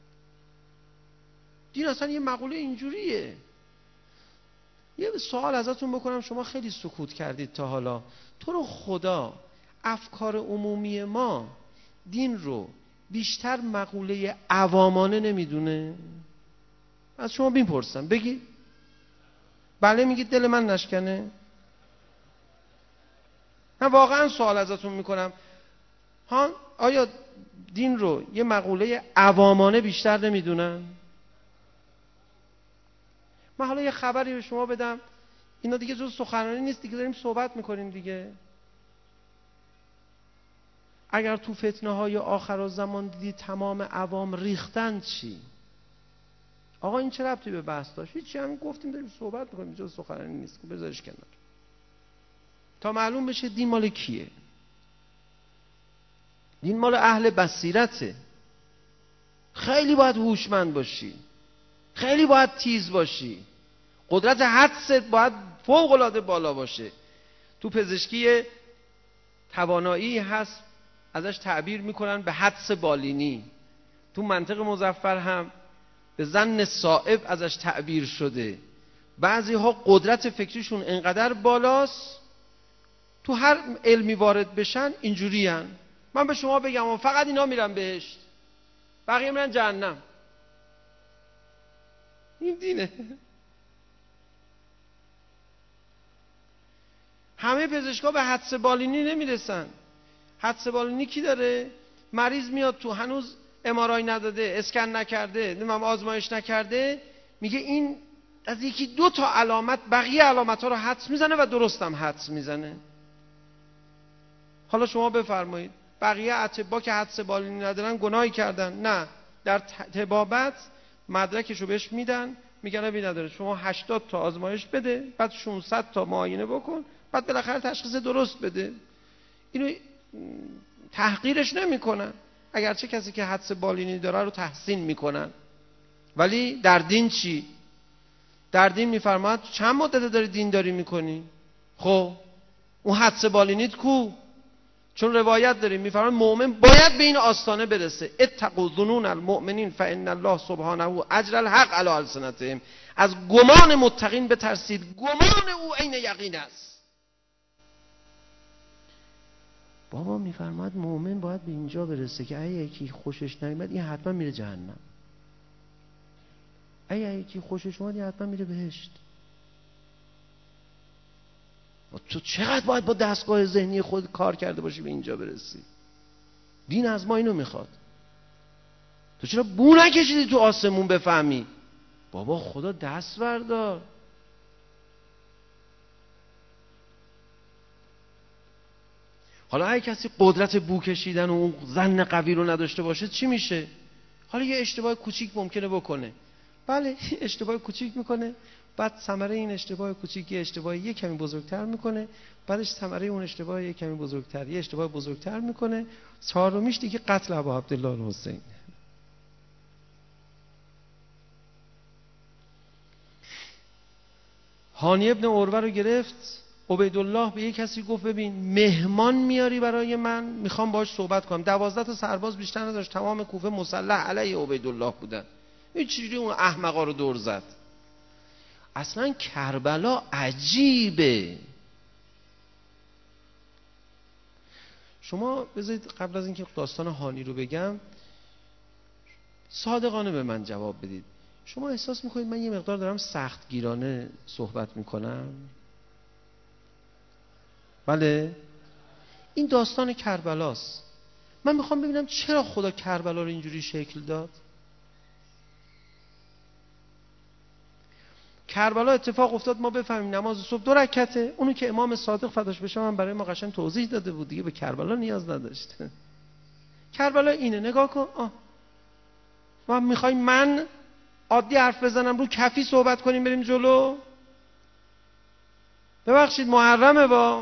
دین اصلا یه مقوله اینجوریه. یه سوال ازتون بکنم، شما خیلی سکوت کردید تا حالا، تو رو خدا افکار عمومی ما دین رو بیشتر مقوله عوامانه نمیدونه؟ از شما میپرسم، بگید بله میگید، دل من نشکنه. من واقعا سوال ازتون میکنم، ها آیا دین رو یه مقوله عوامانه بیشتر نمیدونن؟ من حالا یه خبری به شما بدم، اینا دیگه جز سخنرانی نیست دیگه، داریم صحبت میکنیم دیگه. اگر تو فتنه های آخرالزمان دیدی تمام عوام ریختن چی؟ آقا این چه ربطی به بحث داشت؟ هیچی، همین گفتیم داریم صحبت میکنیم، جز سخنرانی نیست، بذارش کنار تا معلوم بشه دین مال کیه. دین مال اهل بصیرته. خیلی باید هوشمند باشی، خیلی باید تیز باشی، قدرت حدست باید فوق العاده بالا باشه. تو پزشکی توانایی هست ازش تعبیر میکنن به حدس بالینی، تو منطق مظفر هم به ظن صائب ازش تعبیر شده. بعضی ها قدرت فکریشون انقدر بالاست تو هر علمی وارد بشن اینجوری هن. من به شما بگم فقط اینا میرن بهشت، بقیه میرن جهنم. این دینه. همه پزشکا به حدس بالینی نمیرسن. حدس بالینی کی داره؟ مریض میاد تو، هنوز ام‌آرآی نداده، اسکن نکرده، نمیدونم آزمایش نکرده، میگه این از یکی دو تا علامت بقیه علامت ها رو حدس میزنه و درستم حدس میزنه. حالا شما بفرمایید بقیه اطباء که حدس بالینی ندارن گناهی کردن؟ نه، در طبابت مدرکشو بهش میدن، میگن ابی نداره، شما 80 تا آزمایش بده، بعد 600 تا معاینه بکن، بعد بالاخره تشخیص درست بده. اینو تحقیرش نمیکنن، اگرچه کسی که حدس بالینی داره رو تحسین میکنن. ولی در دین چی؟ در دین میفرماد چند مدت داری دینداری میکنی؟ خب اون حدس بالینیت کو؟ چون روایت داریم میفرماد مؤمن باید به این آستانه برسه، اتقوا ظنون المؤمنین فان الله سبحانه اجر الحق علی السنتهم. از گمان متقین بترسید، گمان او عین یقین است. بابا میفرماد مؤمن باید به اینجا برسه که اگه یکی خوشش نیامد این حتما میره جهنم، اگه یکی خوشش اومد این حتما میره بهشت. تو چقدر باید با دستگاه ذهنی خود کار کرده باشی به اینجا برسی؟ دین از ما اینو میخواد. تو چرا بو نکشیدی تو آسمون بفهمی؟ بابا خدا دست بردار. حالا اگه کسی قدرت بو کشیدن و اون ظن قوی رو نداشته باشه چی میشه؟ حالا یه اشتباه کوچیک ممکنه بکنه، بله اشتباه کوچیک میکنه، بعد ثمره این اشتباه کوچیک یه اشتباه یه کمی بزرگتر میکنه، بعدش ثمره اون اشتباه یه کمی بزرگتر یه اشتباه بزرگتر میکنه، چهارمیش دیگه قتل ابا عبدالله الحسین. هانی ابن عروه رو گرفت، عبیدالله به یک کسی گفت ببین مهمان میاری برای من، میخوام باهاش صحبت کنم. 12 تا سرباز بیشتر نداشت، تمام کوفه مسلح علیه عبیدالله بودن. این چجوری اون احمقا رو دور زد؟ اصلا کربلا عجیبه. شما بذارید قبل از اینکه داستان هانی رو بگم صادقانه به من جواب بدید. شما احساس میکنید من یه مقدار دارم سختگیرانه صحبت میکنم؟ بله؟ این داستان کربلاست. من میخوام ببینم چرا خدا کربلا رو اینجوری شکل داد. کربلا اتفاق افتاد ما بفهمیم نماز صبح 2 رکعته، اونو که امام صادق فداش بشه من برای ما قشنگ توضیح داده بود دیگه، به کربلا نیاز نداشت. کربلا اینه، نگاه کن. ما میخوایم من عادی حرف بزنم رو کفی صحبت کنیم بریم جلو؟ ببخشید محرمه.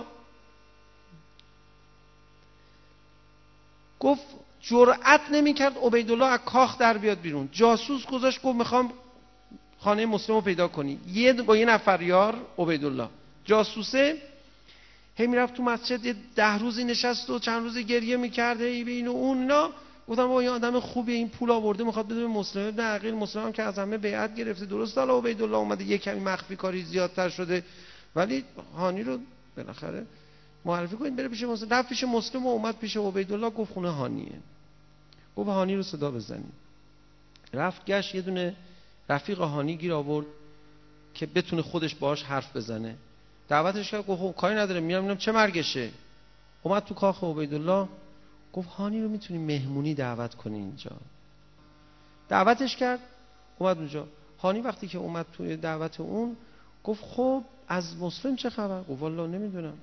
گفت جرأت نمیکرد عبیدالله از کاخ در بیاد بیرون. جاسوس گذاشت، گفت میخوام خانه مسلم رو پیدا کنی. با یه نفر یار عبیدالله جاسوسه، هی میرفت تو مسجد 10 روزی نشست و چند روزی گریه میکرد، هی به این و اون اینا. گفتم بابا این آدم خوبه، این پول آورده میخواد بده به مسلم ابن عقیل. مسلم هم که از همه بیعت گرفته، درست حالا عبیدالله اومده یه کمی مخفی کاری زیادتر شده، ولی هانی رو بالاخره معرفی کنید بره پیش مسلم. رفت پیش مسلم و اومد پیش عبیدالله، گفت خونه هانیه. گفت هانی رو صدا بزنید. رفت گشت یه دونه رفیق هانی گیر آورد که بتونه خودش باهاش حرف بزنه. دعوتش کرد، گفت خب کاری نداره میام ببینم چه مرگشه. اومد تو کاخ عبیدالله، گفت هانی رو میتونی مهمونی دعوت کنی اینجا. دعوتش کرد، اومد اونجا. هانی وقتی که اومد توی دعوت اون، گفت خب از مسلم چه خبر؟ گفت والله نمیدونم.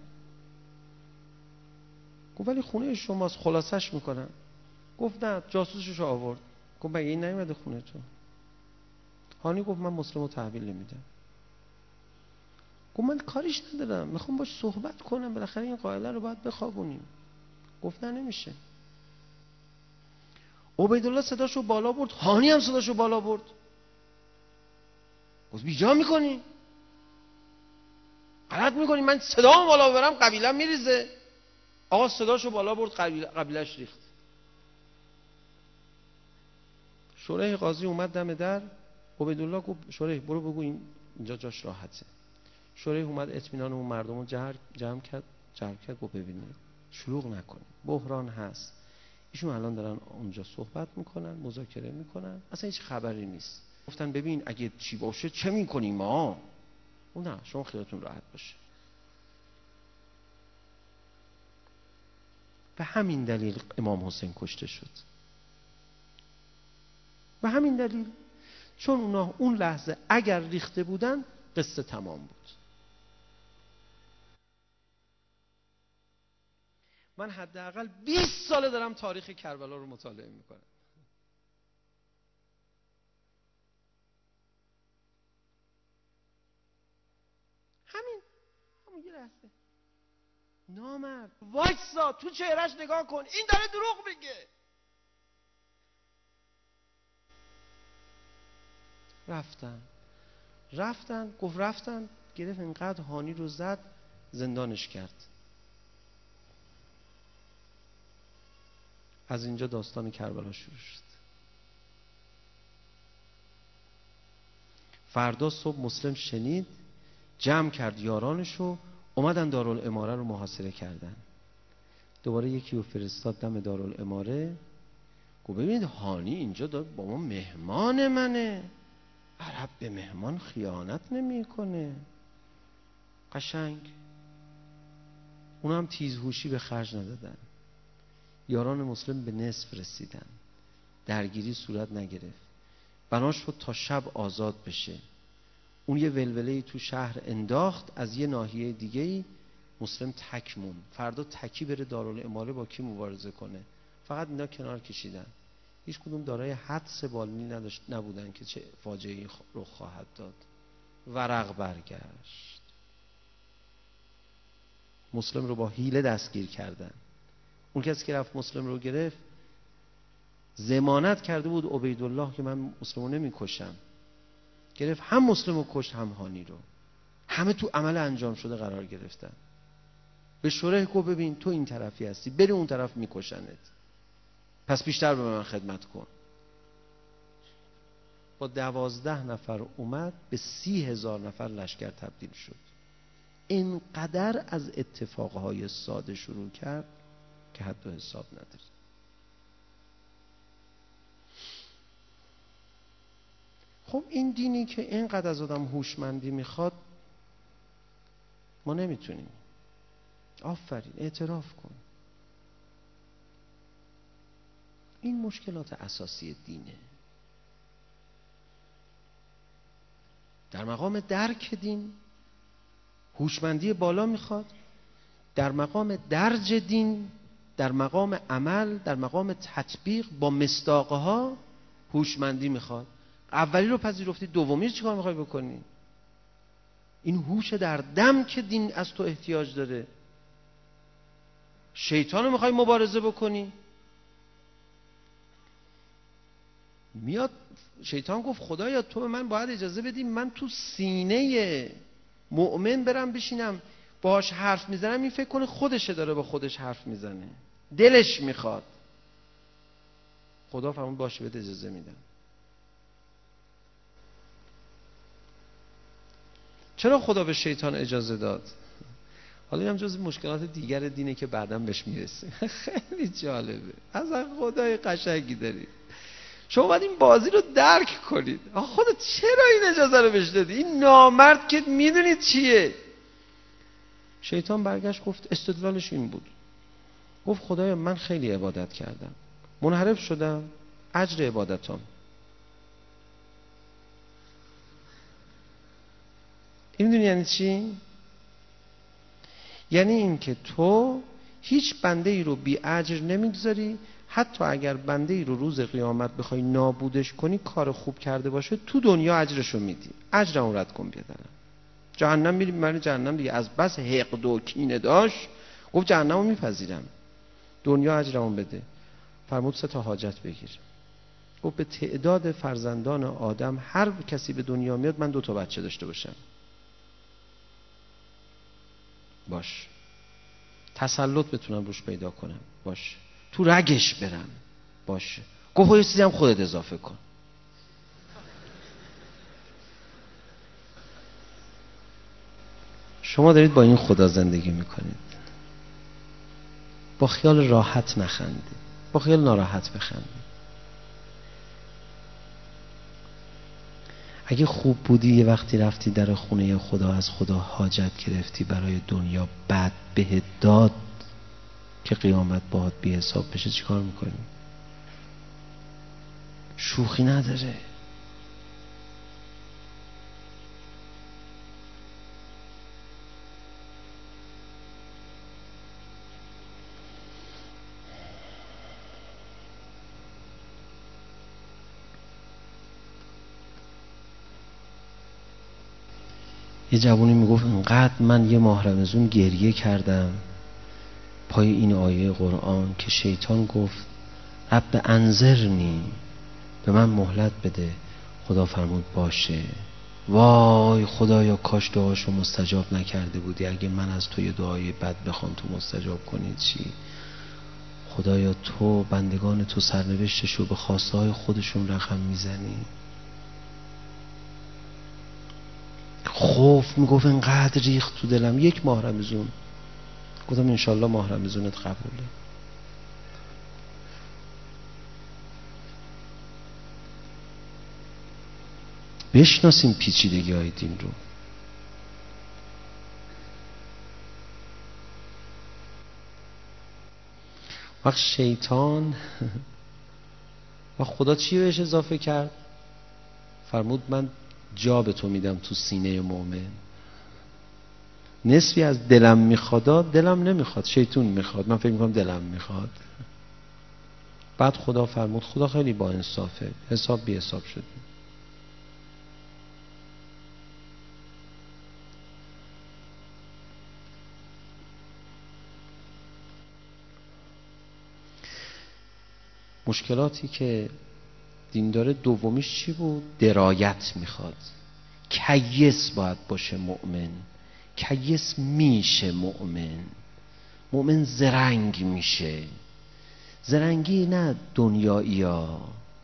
گفت ولی خونه شماست خلاصش میکنم. گفت نه، جاسوسش رو آورد. گفت مگه این نیومده خونه تو؟ هانی گفت من مسلم رو تحویل نمیدم. گفت من کاریش ندارم، میخوام باش صحبت کنم، بالاخره این قائله رو باید بخوابونیم. گفت نه نمیشه. عبیدالله صداشو بالا برد، هانی هم صداشو بالا برد. گفت بیجا میکنی؟ غلط میکنی، من صدامو بالا ببرم قبیله‌ام میریزه. آقا صداشو بالا برد، قبیله‌اش ریخت. شریح قاضی اومد دم در. عبیدالله گفت شریح برو بگو اینجا جاش راحته. شریح اومد اطمینان اون مردمو جمع کرد. گفت ببینید شلوغ نکنید، بحران هست، ایشون الان دارن اونجا صحبت میکنن، مذاکره میکنن، اصلا هیچ خبری نیست. گفتن ببین اگه چی باشه چه میکنیم ما؟ اون نه، شما خیالتون راحت باشه. به همین دلیل امام حسین کشته شد. به همین دلیل، چون اونا اون لحظه اگر ریخته بودن قصه تمام بود. من حداقل 20 ساله دارم تاریخ کربلا رو مطالعه میکنم. همین یه لحظه نامرد وایسا تو چهرهش نگاه کن، این داره دروغ میگه. رفتن گرفت اینقدر هانی رو زد زندانش کرد. از اینجا داستان کربلا شروع شد. فردا صبح مسلم شنید، جمع کرد یارانشو، اومدن دارالاماره رو محاصره کردن. دوباره یکی رو فرستاد دم دارالاماره، گفت ببینید هانی اینجا داد با ما مهمان منه، عرب به مهمان خیانت نمیکنه. قشنگ اونا هم تیزهوشی به خرج ندادن. یاران مسلم به نصف رسیدن، درگیری صورت نگرفت. بناش شد تا شب آزاد بشه. اون یه ولوله‌ای تو شهر انداخت، از یه ناحیه دیگه‌ای مسلم تک مون. فردا تکی بره دارالاماره با کی مبارزه کنه؟ فقط اینا کنار کشیدن. هیچ کدوم دارای حدس بالینی نبودن که چه فاجعه‌ای رخ خواهد داد. ورق برگشت. مسلم رو با حیله دستگیر کردن. اون کسی که رفت مسلم رو گرفت ضمانت کرده بود عبیدالله که من مسلم رو نمی‌کشم. گرفت هم مسلم رو کشت هم هانی رو. همه تو عمل انجام شده قرار گرفتن. به شریح گفت ببین تو این طرفی هستی، بری اون طرف میکشنت، پس بیشتر به من خدمت کن. با 12 نفر اومد به 30,000 نفر لشکر تبدیل شد. اینقدر از اتفاقهای ساده شروع کرد که حد و حساب نداره. خب این دینی که اینقدر از آدم هوشمندی میخواد، ما نمیتونیم. آفرین، اعتراف کن. این مشکلات اساسی دینه. در مقام درک دین هوشمندی بالا میخواد، در مقام درج دین در مقام عمل، در مقام تطبیق با مصداقها هوشمندی میخواد. اولی رو پذیرفتی، دومی رو چیکار میخوای بکنی؟ این هوش در دم که دین از تو احتیاج داره. شیطان رو میخوای مبارزه بکنی؟ میاد شیطان گفت خدایا تو به من باید اجازه بدی من تو سینه مؤمن برم بشینم باهاش حرف میزنم، این فکر کنه خودشه داره با خودش حرف میزنه، دلش میخواد. خدا فرمود باشه بهت اجازه میدم. چرا خدا به شیطان اجازه داد؟ حالا هم جز مشکلات دیگر دینه که بعداً بهش میرسیم. خیلی جالبه، اصلا خدای قشنگی داری. شما باید این بازی رو درک کنید. خدا چرا این اجازه رو بهش دادی؟ این نامرد که میدونید چیه. شیطان برگشت گفت استدلالش این بود، گفت خدایا من خیلی عبادت کردم، منحرف شدم، اجر عبادتام. این میدونی یعنی چی؟ یعنی این که تو هیچ بنده ای رو بی اجر نمیگذاری، حتی اگر بنده ای رو روز قیامت بخوای نابودش کنی کار خوب کرده باشه تو دنیا اجرشو میدی. اجرمو رد کن بیادرم. جهنم میری، من جهنم دیگه از بس حقد و کینه داشت گفت جهنمو میپذیرم، دنیا اجرمو بده. فرمود 3 حاجت بگیر. گفت به تعداد فرزندان آدم هر کسی به دنیا میاد من 2 بچه داشته باشم. باش. تسلط بتونم روش پیدا کنم. باش. تو رگش برم. باشه. گفت یه چیزی هم خودت اضافه کن. شما دارید با این خدا زندگی میکنید. با خیال راحت نخندید، با خیال ناراحت بخندید. اگه خوب بودی یه وقتی رفتی در خونه خدا از خدا حاجت گرفتی برای دنیا، بعد بهت داد که قیامت باهات بی حساب بشه، چیکار میکنی؟ شوخی نداره. یه جوونی میگفت انقدر من یه ماه رمضان گریه کردم پای این آیه قرآن که شیطان گفت رب انظرنی، به من مهلت بده. خدا فرمود باشه. وای خدایا کاش دعاشو مستجاب نکرده بودی، اگه من از تو یه دعای بد بخوام تو مستجاب کنی چی؟ خدایا تو بندگان تو سرنوشتشو به خواسته های خودشون رقم میزنی. خوف میگفت انقدر ریخت تو دلم. 1 ماه رمضان گفتم انشالله ماه رمضانت قبوله. بشناسیم پیچیدگی های دین رو. وقت شیطان و خدا چی بهش اضافه کرد؟ فرمود من جا به تو میدم تو سینه مؤمن. نصفی از دلم میخواد، دلم نمیخواد، شیطون میخواد، من فکر میکنم دلم میخواد. بعد خدا فرمود، خدا خیلی با انصافه، حساب بی حساب شد. مشکلاتی که دین داره دومیش چی بود؟ درایت میخواد. کیس باید باشه مؤمن. کیس میشه مؤمن. مؤمن زرنگ میشه. زرنگی نه دنیایی ها.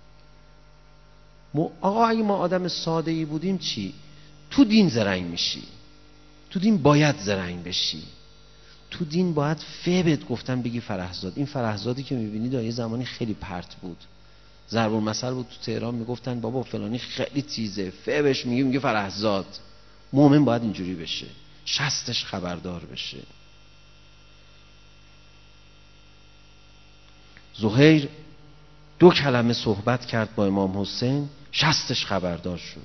آقا اگه ما آدم ساده ای بودیم چی؟ تو دین زرنگ میشی. تو دین باید زرنگ بشی. تو دین باید فبت گفتن بگی فرهزاد. این فرهزادی که میبینید یه زمانی خیلی پرت بود، ضرب المثل بود تو تهران، میگفتن بابا فلانی خیلی تیزه، فبش میگه فرهزاد. مؤمن باید اینجوری بشه، شستش خبردار بشه. زهیر 2 کلمه صحبت کرد با امام حسین، شستش خبردار شد.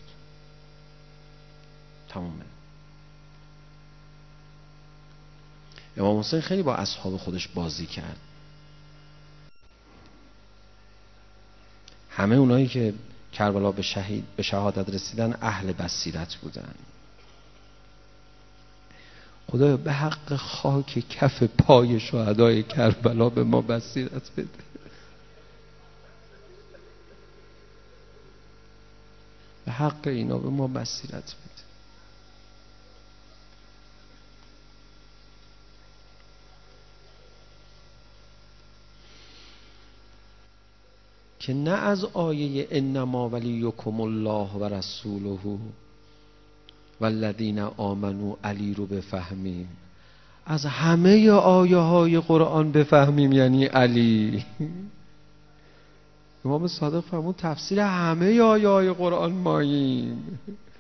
تمومه. امام حسین خیلی با اصحاب خودش بازی کرد. همه اونایی که کربلا به شهادت رسیدن اهل بصیرت بودن. خدایا به حق خاک کف پای شهدای کربلا به ما بصیرت بده. به حق اینا به ما بصیرت بده. که نه از آیه انما ولیکم الله و رسوله والذین آمنوا علی رو بفهمیم، از همه آیه های قرآن بفهمیم یعنی علی. امام صادق فرمود تفسیر همه آیه های قرآن ماییم.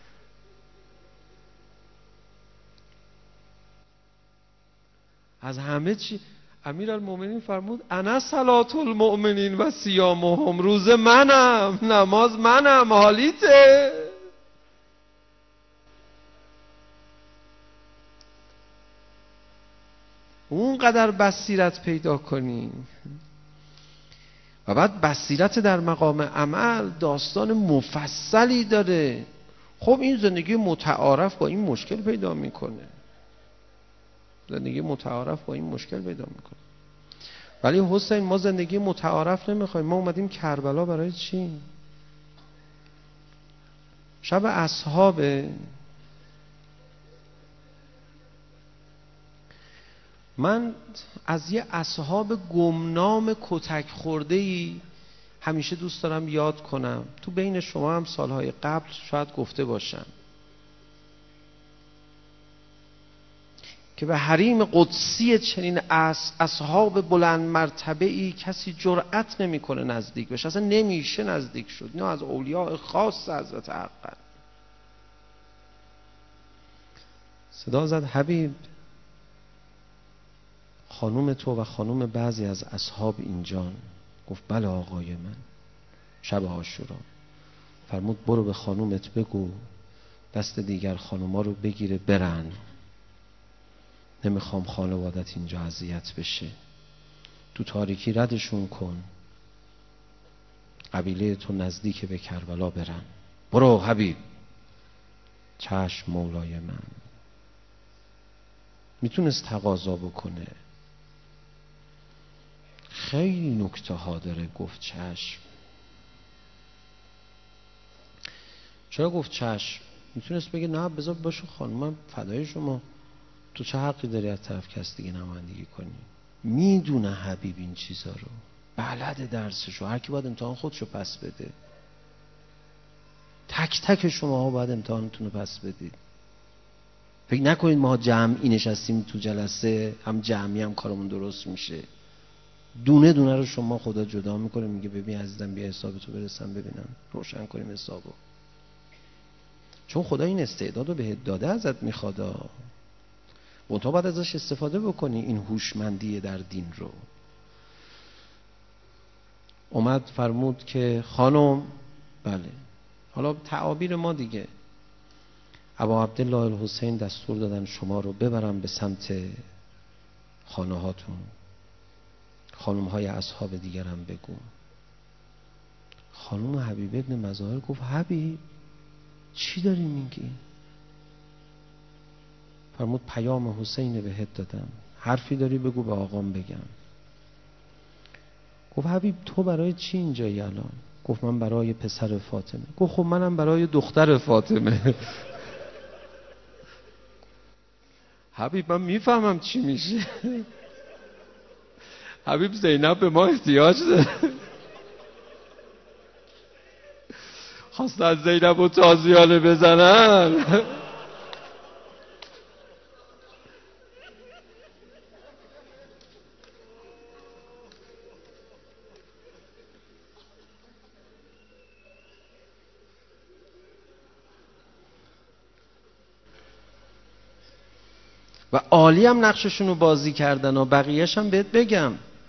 از همه چی. امیرالمومنین فرمود انا صلاة المؤمنین و صیامهم، روز منم، نماز منم، حالیته. اونقدر بصیرت پیدا کنیم. و بعد بصیرت در مقام عمل داستان مفصلی داره. خب این زندگی متعارف با این مشکل پیدا میکنه. زندگی متعارف با این مشکل پیدا میکنه. ولی حسین ما زندگی متعارف نمیخوایم. ما اومدیم کربلا برای چی؟ شب اصحاب من از یه اصحاب گمنام کتک خورده‌ای همیشه دوست دارم یاد کنم. تو بین شما هم سالهای قبل شاید گفته باشم که به حریم قدسی چنین اصحاب بلند مرتبه‌ای کسی جرأت نمی‌کنه نزدیک بشه. اصلا نمیشه نزدیک شد. نه از اولیاء خاص حضرت حق. صدا زد حبیب خانوم تو و خانوم بعضی از اصحاب اینجان. گفت بله آقای من. شب عاشورا فرمود برو به خانومت بگو دست دیگر خانوما رو بگیره برن. نمیخوام خانوادت اینجا اذیت بشه. تو تاریکی ردشون کن. قبیله تو نزدیک به کربلا برن. برو حبیب. چشم مولای من. میتونست تقاضا بکنه. خیلی نکته ها داره. گفت چشم. چرا گفت چشم؟ میتونست بگه نه بذار باشه خانومم فدای شما، تو چه حقی داری از طرف کس دیگه نمایندگی کنی؟ میدونه حبیب این چیزا رو، بلد درسشو. هر کی باید امتحان خودشو پس بده. تک تک شماها باید امتحانتون رو پس بدید. فکر نکنید ما جمعی نشستیم تو جلسه هم جمعی هم کارمون درست میشه. دونه دونه رو شما خدا جدا میکنه. میگه ببین عزیزم بیا حسابتو برسم ببینم روشن کنیم حسابو. چون خدا این استعداد رو بهت داده ازت میخواد. منتها باید ازش استفاده بکنی. این هوشمندی در دین رو. اومد فرمود که خانم بله. حالا تعابیر ما دیگه. ابا عبدالله الحسین دستور دادن شما رو ببرم به سمت خانه هاتون. خانم های اصحاب دیگرم بگو. خانم حبیب ابن مظاهر گفت حبیب چی داری میگی؟ فرمود پیام حسین بهت دادم. حرفی داری بگو به آقام بگم. گفت حبیب تو برای چی اینجایی الان؟ گفت من برای پسر فاطمه. گفت خب منم برای دختر فاطمه. حبیب من میفهمم چی میشه. حبیب زینب به ما احتیاج داره. خواستن زینب و تازیانه بزنن. و عالی هم نقششون رو بازی کردن و بقیهش هم بهت بگم.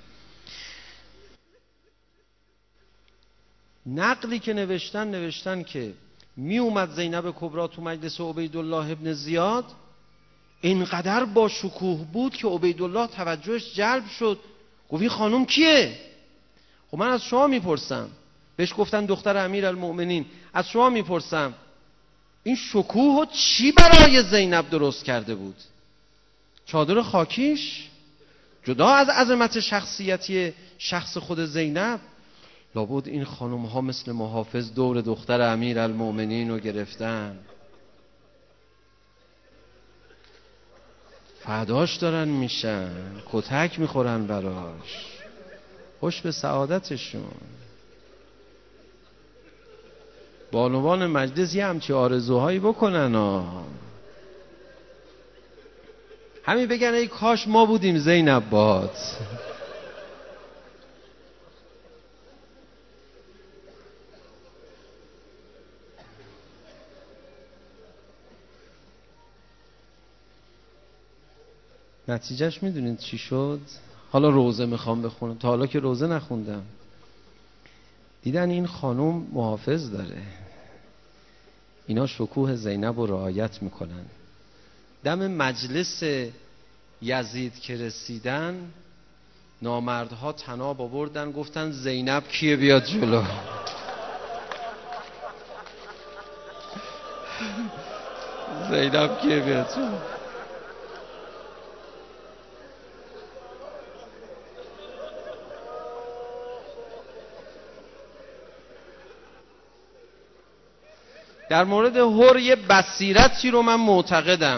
نقلی که نوشتن که می اومد زینب کبرا تو مجلس عبیدالله ابن زیاد، اینقدر با شکوه بود که عبیدالله توجهش جلب شد. گفت این خانم کیه؟ خب من از شما میپرسم بهش گفتن دختر امیرالمؤمنین از شما میپرسم این شکوه و چی برای زینب درست کرده بود؟ چادر خاکیش؟ جدا از عظمت شخصیتی شخص خود زینب، لابد این خانم ها مثل محافظ دور دختر امیرالمؤمنین رو گرفتن، فداش دارن میشن، کتک میخورن براش، خوش به سعادتشون. بانوان مجلس یه همچی آرزوهایی بکنن همین بگن ای کاش ما بودیم زینب باد. نتیجهش میدونید چی شد؟ حالا روزه میخوام بخونم، تا حالا که روزه نخوندم. دیدن این خانم محافظ داره، اینا شکوه زینب رو رعایت میکنن. دم مجلس یزید که رسیدن، نامردها طناب آوردن گفتن زینب کیه بیاد جلو. زینب کیه بیاد جلو. در مورد هر یه بصیرتی رو من معتقدم،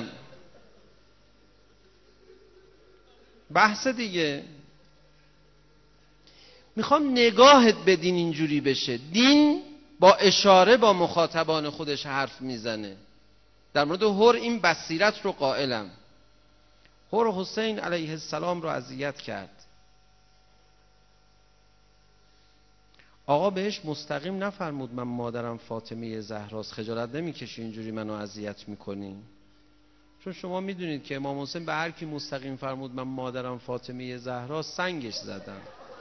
بحث دیگه، میخوام نگاهت به دین اینجوری بشه. دین با اشاره با مخاطبان خودش حرف میزنه. در مورد هر این بصیرت رو قائلم. هر حسین علیه السلام رو اذیت کرد، آقا بهش مستقیم نفرمود من مادرم فاطمه زهراست، خجالت نمیکشی اینجوری منو اذیت میکنی؟ چون شما میدونید که امام حسین به هر کی مستقیم فرمود من مادرم فاطمه زهراست سنگش زدن.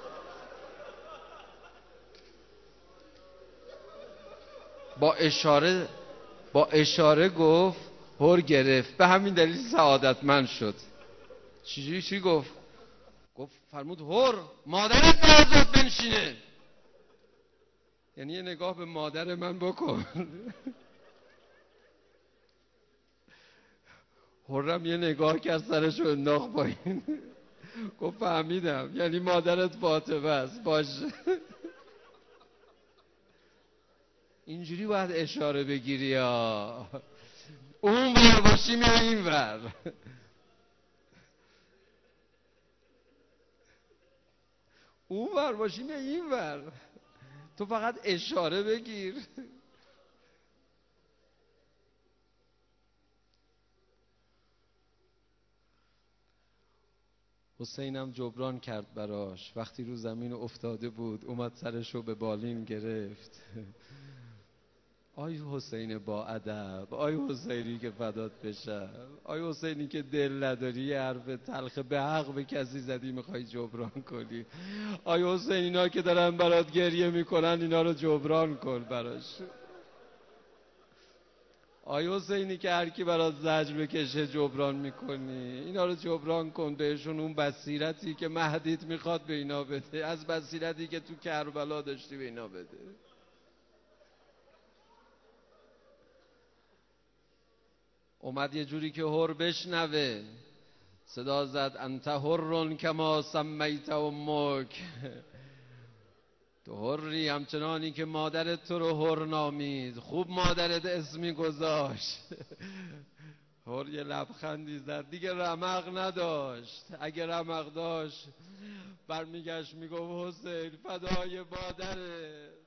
با اشاره گفت، هر گرفت، به همین دلیل سعادتمند شد. چی گفت؟ گفت فرمود هر مادرت نازد بنشینه، یعنی یه نگاه به مادر من بکن. هرم یه نگاه کرد سرشو انداخت پایین، گفت فهمیدم یعنی مادرت فاطمه است، باشه. اینجوری باید اشاره بگیری ها، اون ور باشی میای این ور. اون ور باشی میای این ور، تو فقط اشاره بگیر. حسینم جبران کرد براش، وقتی رو زمین افتاده بود اومد سرشو به بالین گرفت. آی حسین با ادب، آی حسینی که فدات بشم، آی حسینی که دل نداری یه حرف تلخ به حق به کسی زدی میخوای جبران کنی، آی حسین اینا که دارن برات گریه میکنن اینا رو جبران کن براش، آی حسینی که هر کی برات زجر بکشه جبران میکنی اینا رو جبران کن، بهشون اون بصیرتی که مهدیت میخواد به اینا بده، از بصیرتی که تو کربلا داشتی به اینا بده. اومد یه جوری که هر بشنوه، صدا زد انت هرون کما سمیت امک، تو هری همچنانی که مادرت تو رو هر نامید، خوب مادرت اسمی گذاشت. هر یه لبخندی زد، دیگه رمق نداشت، اگه رمق داشت برمیگشت میگفت حسین فدای مادرت،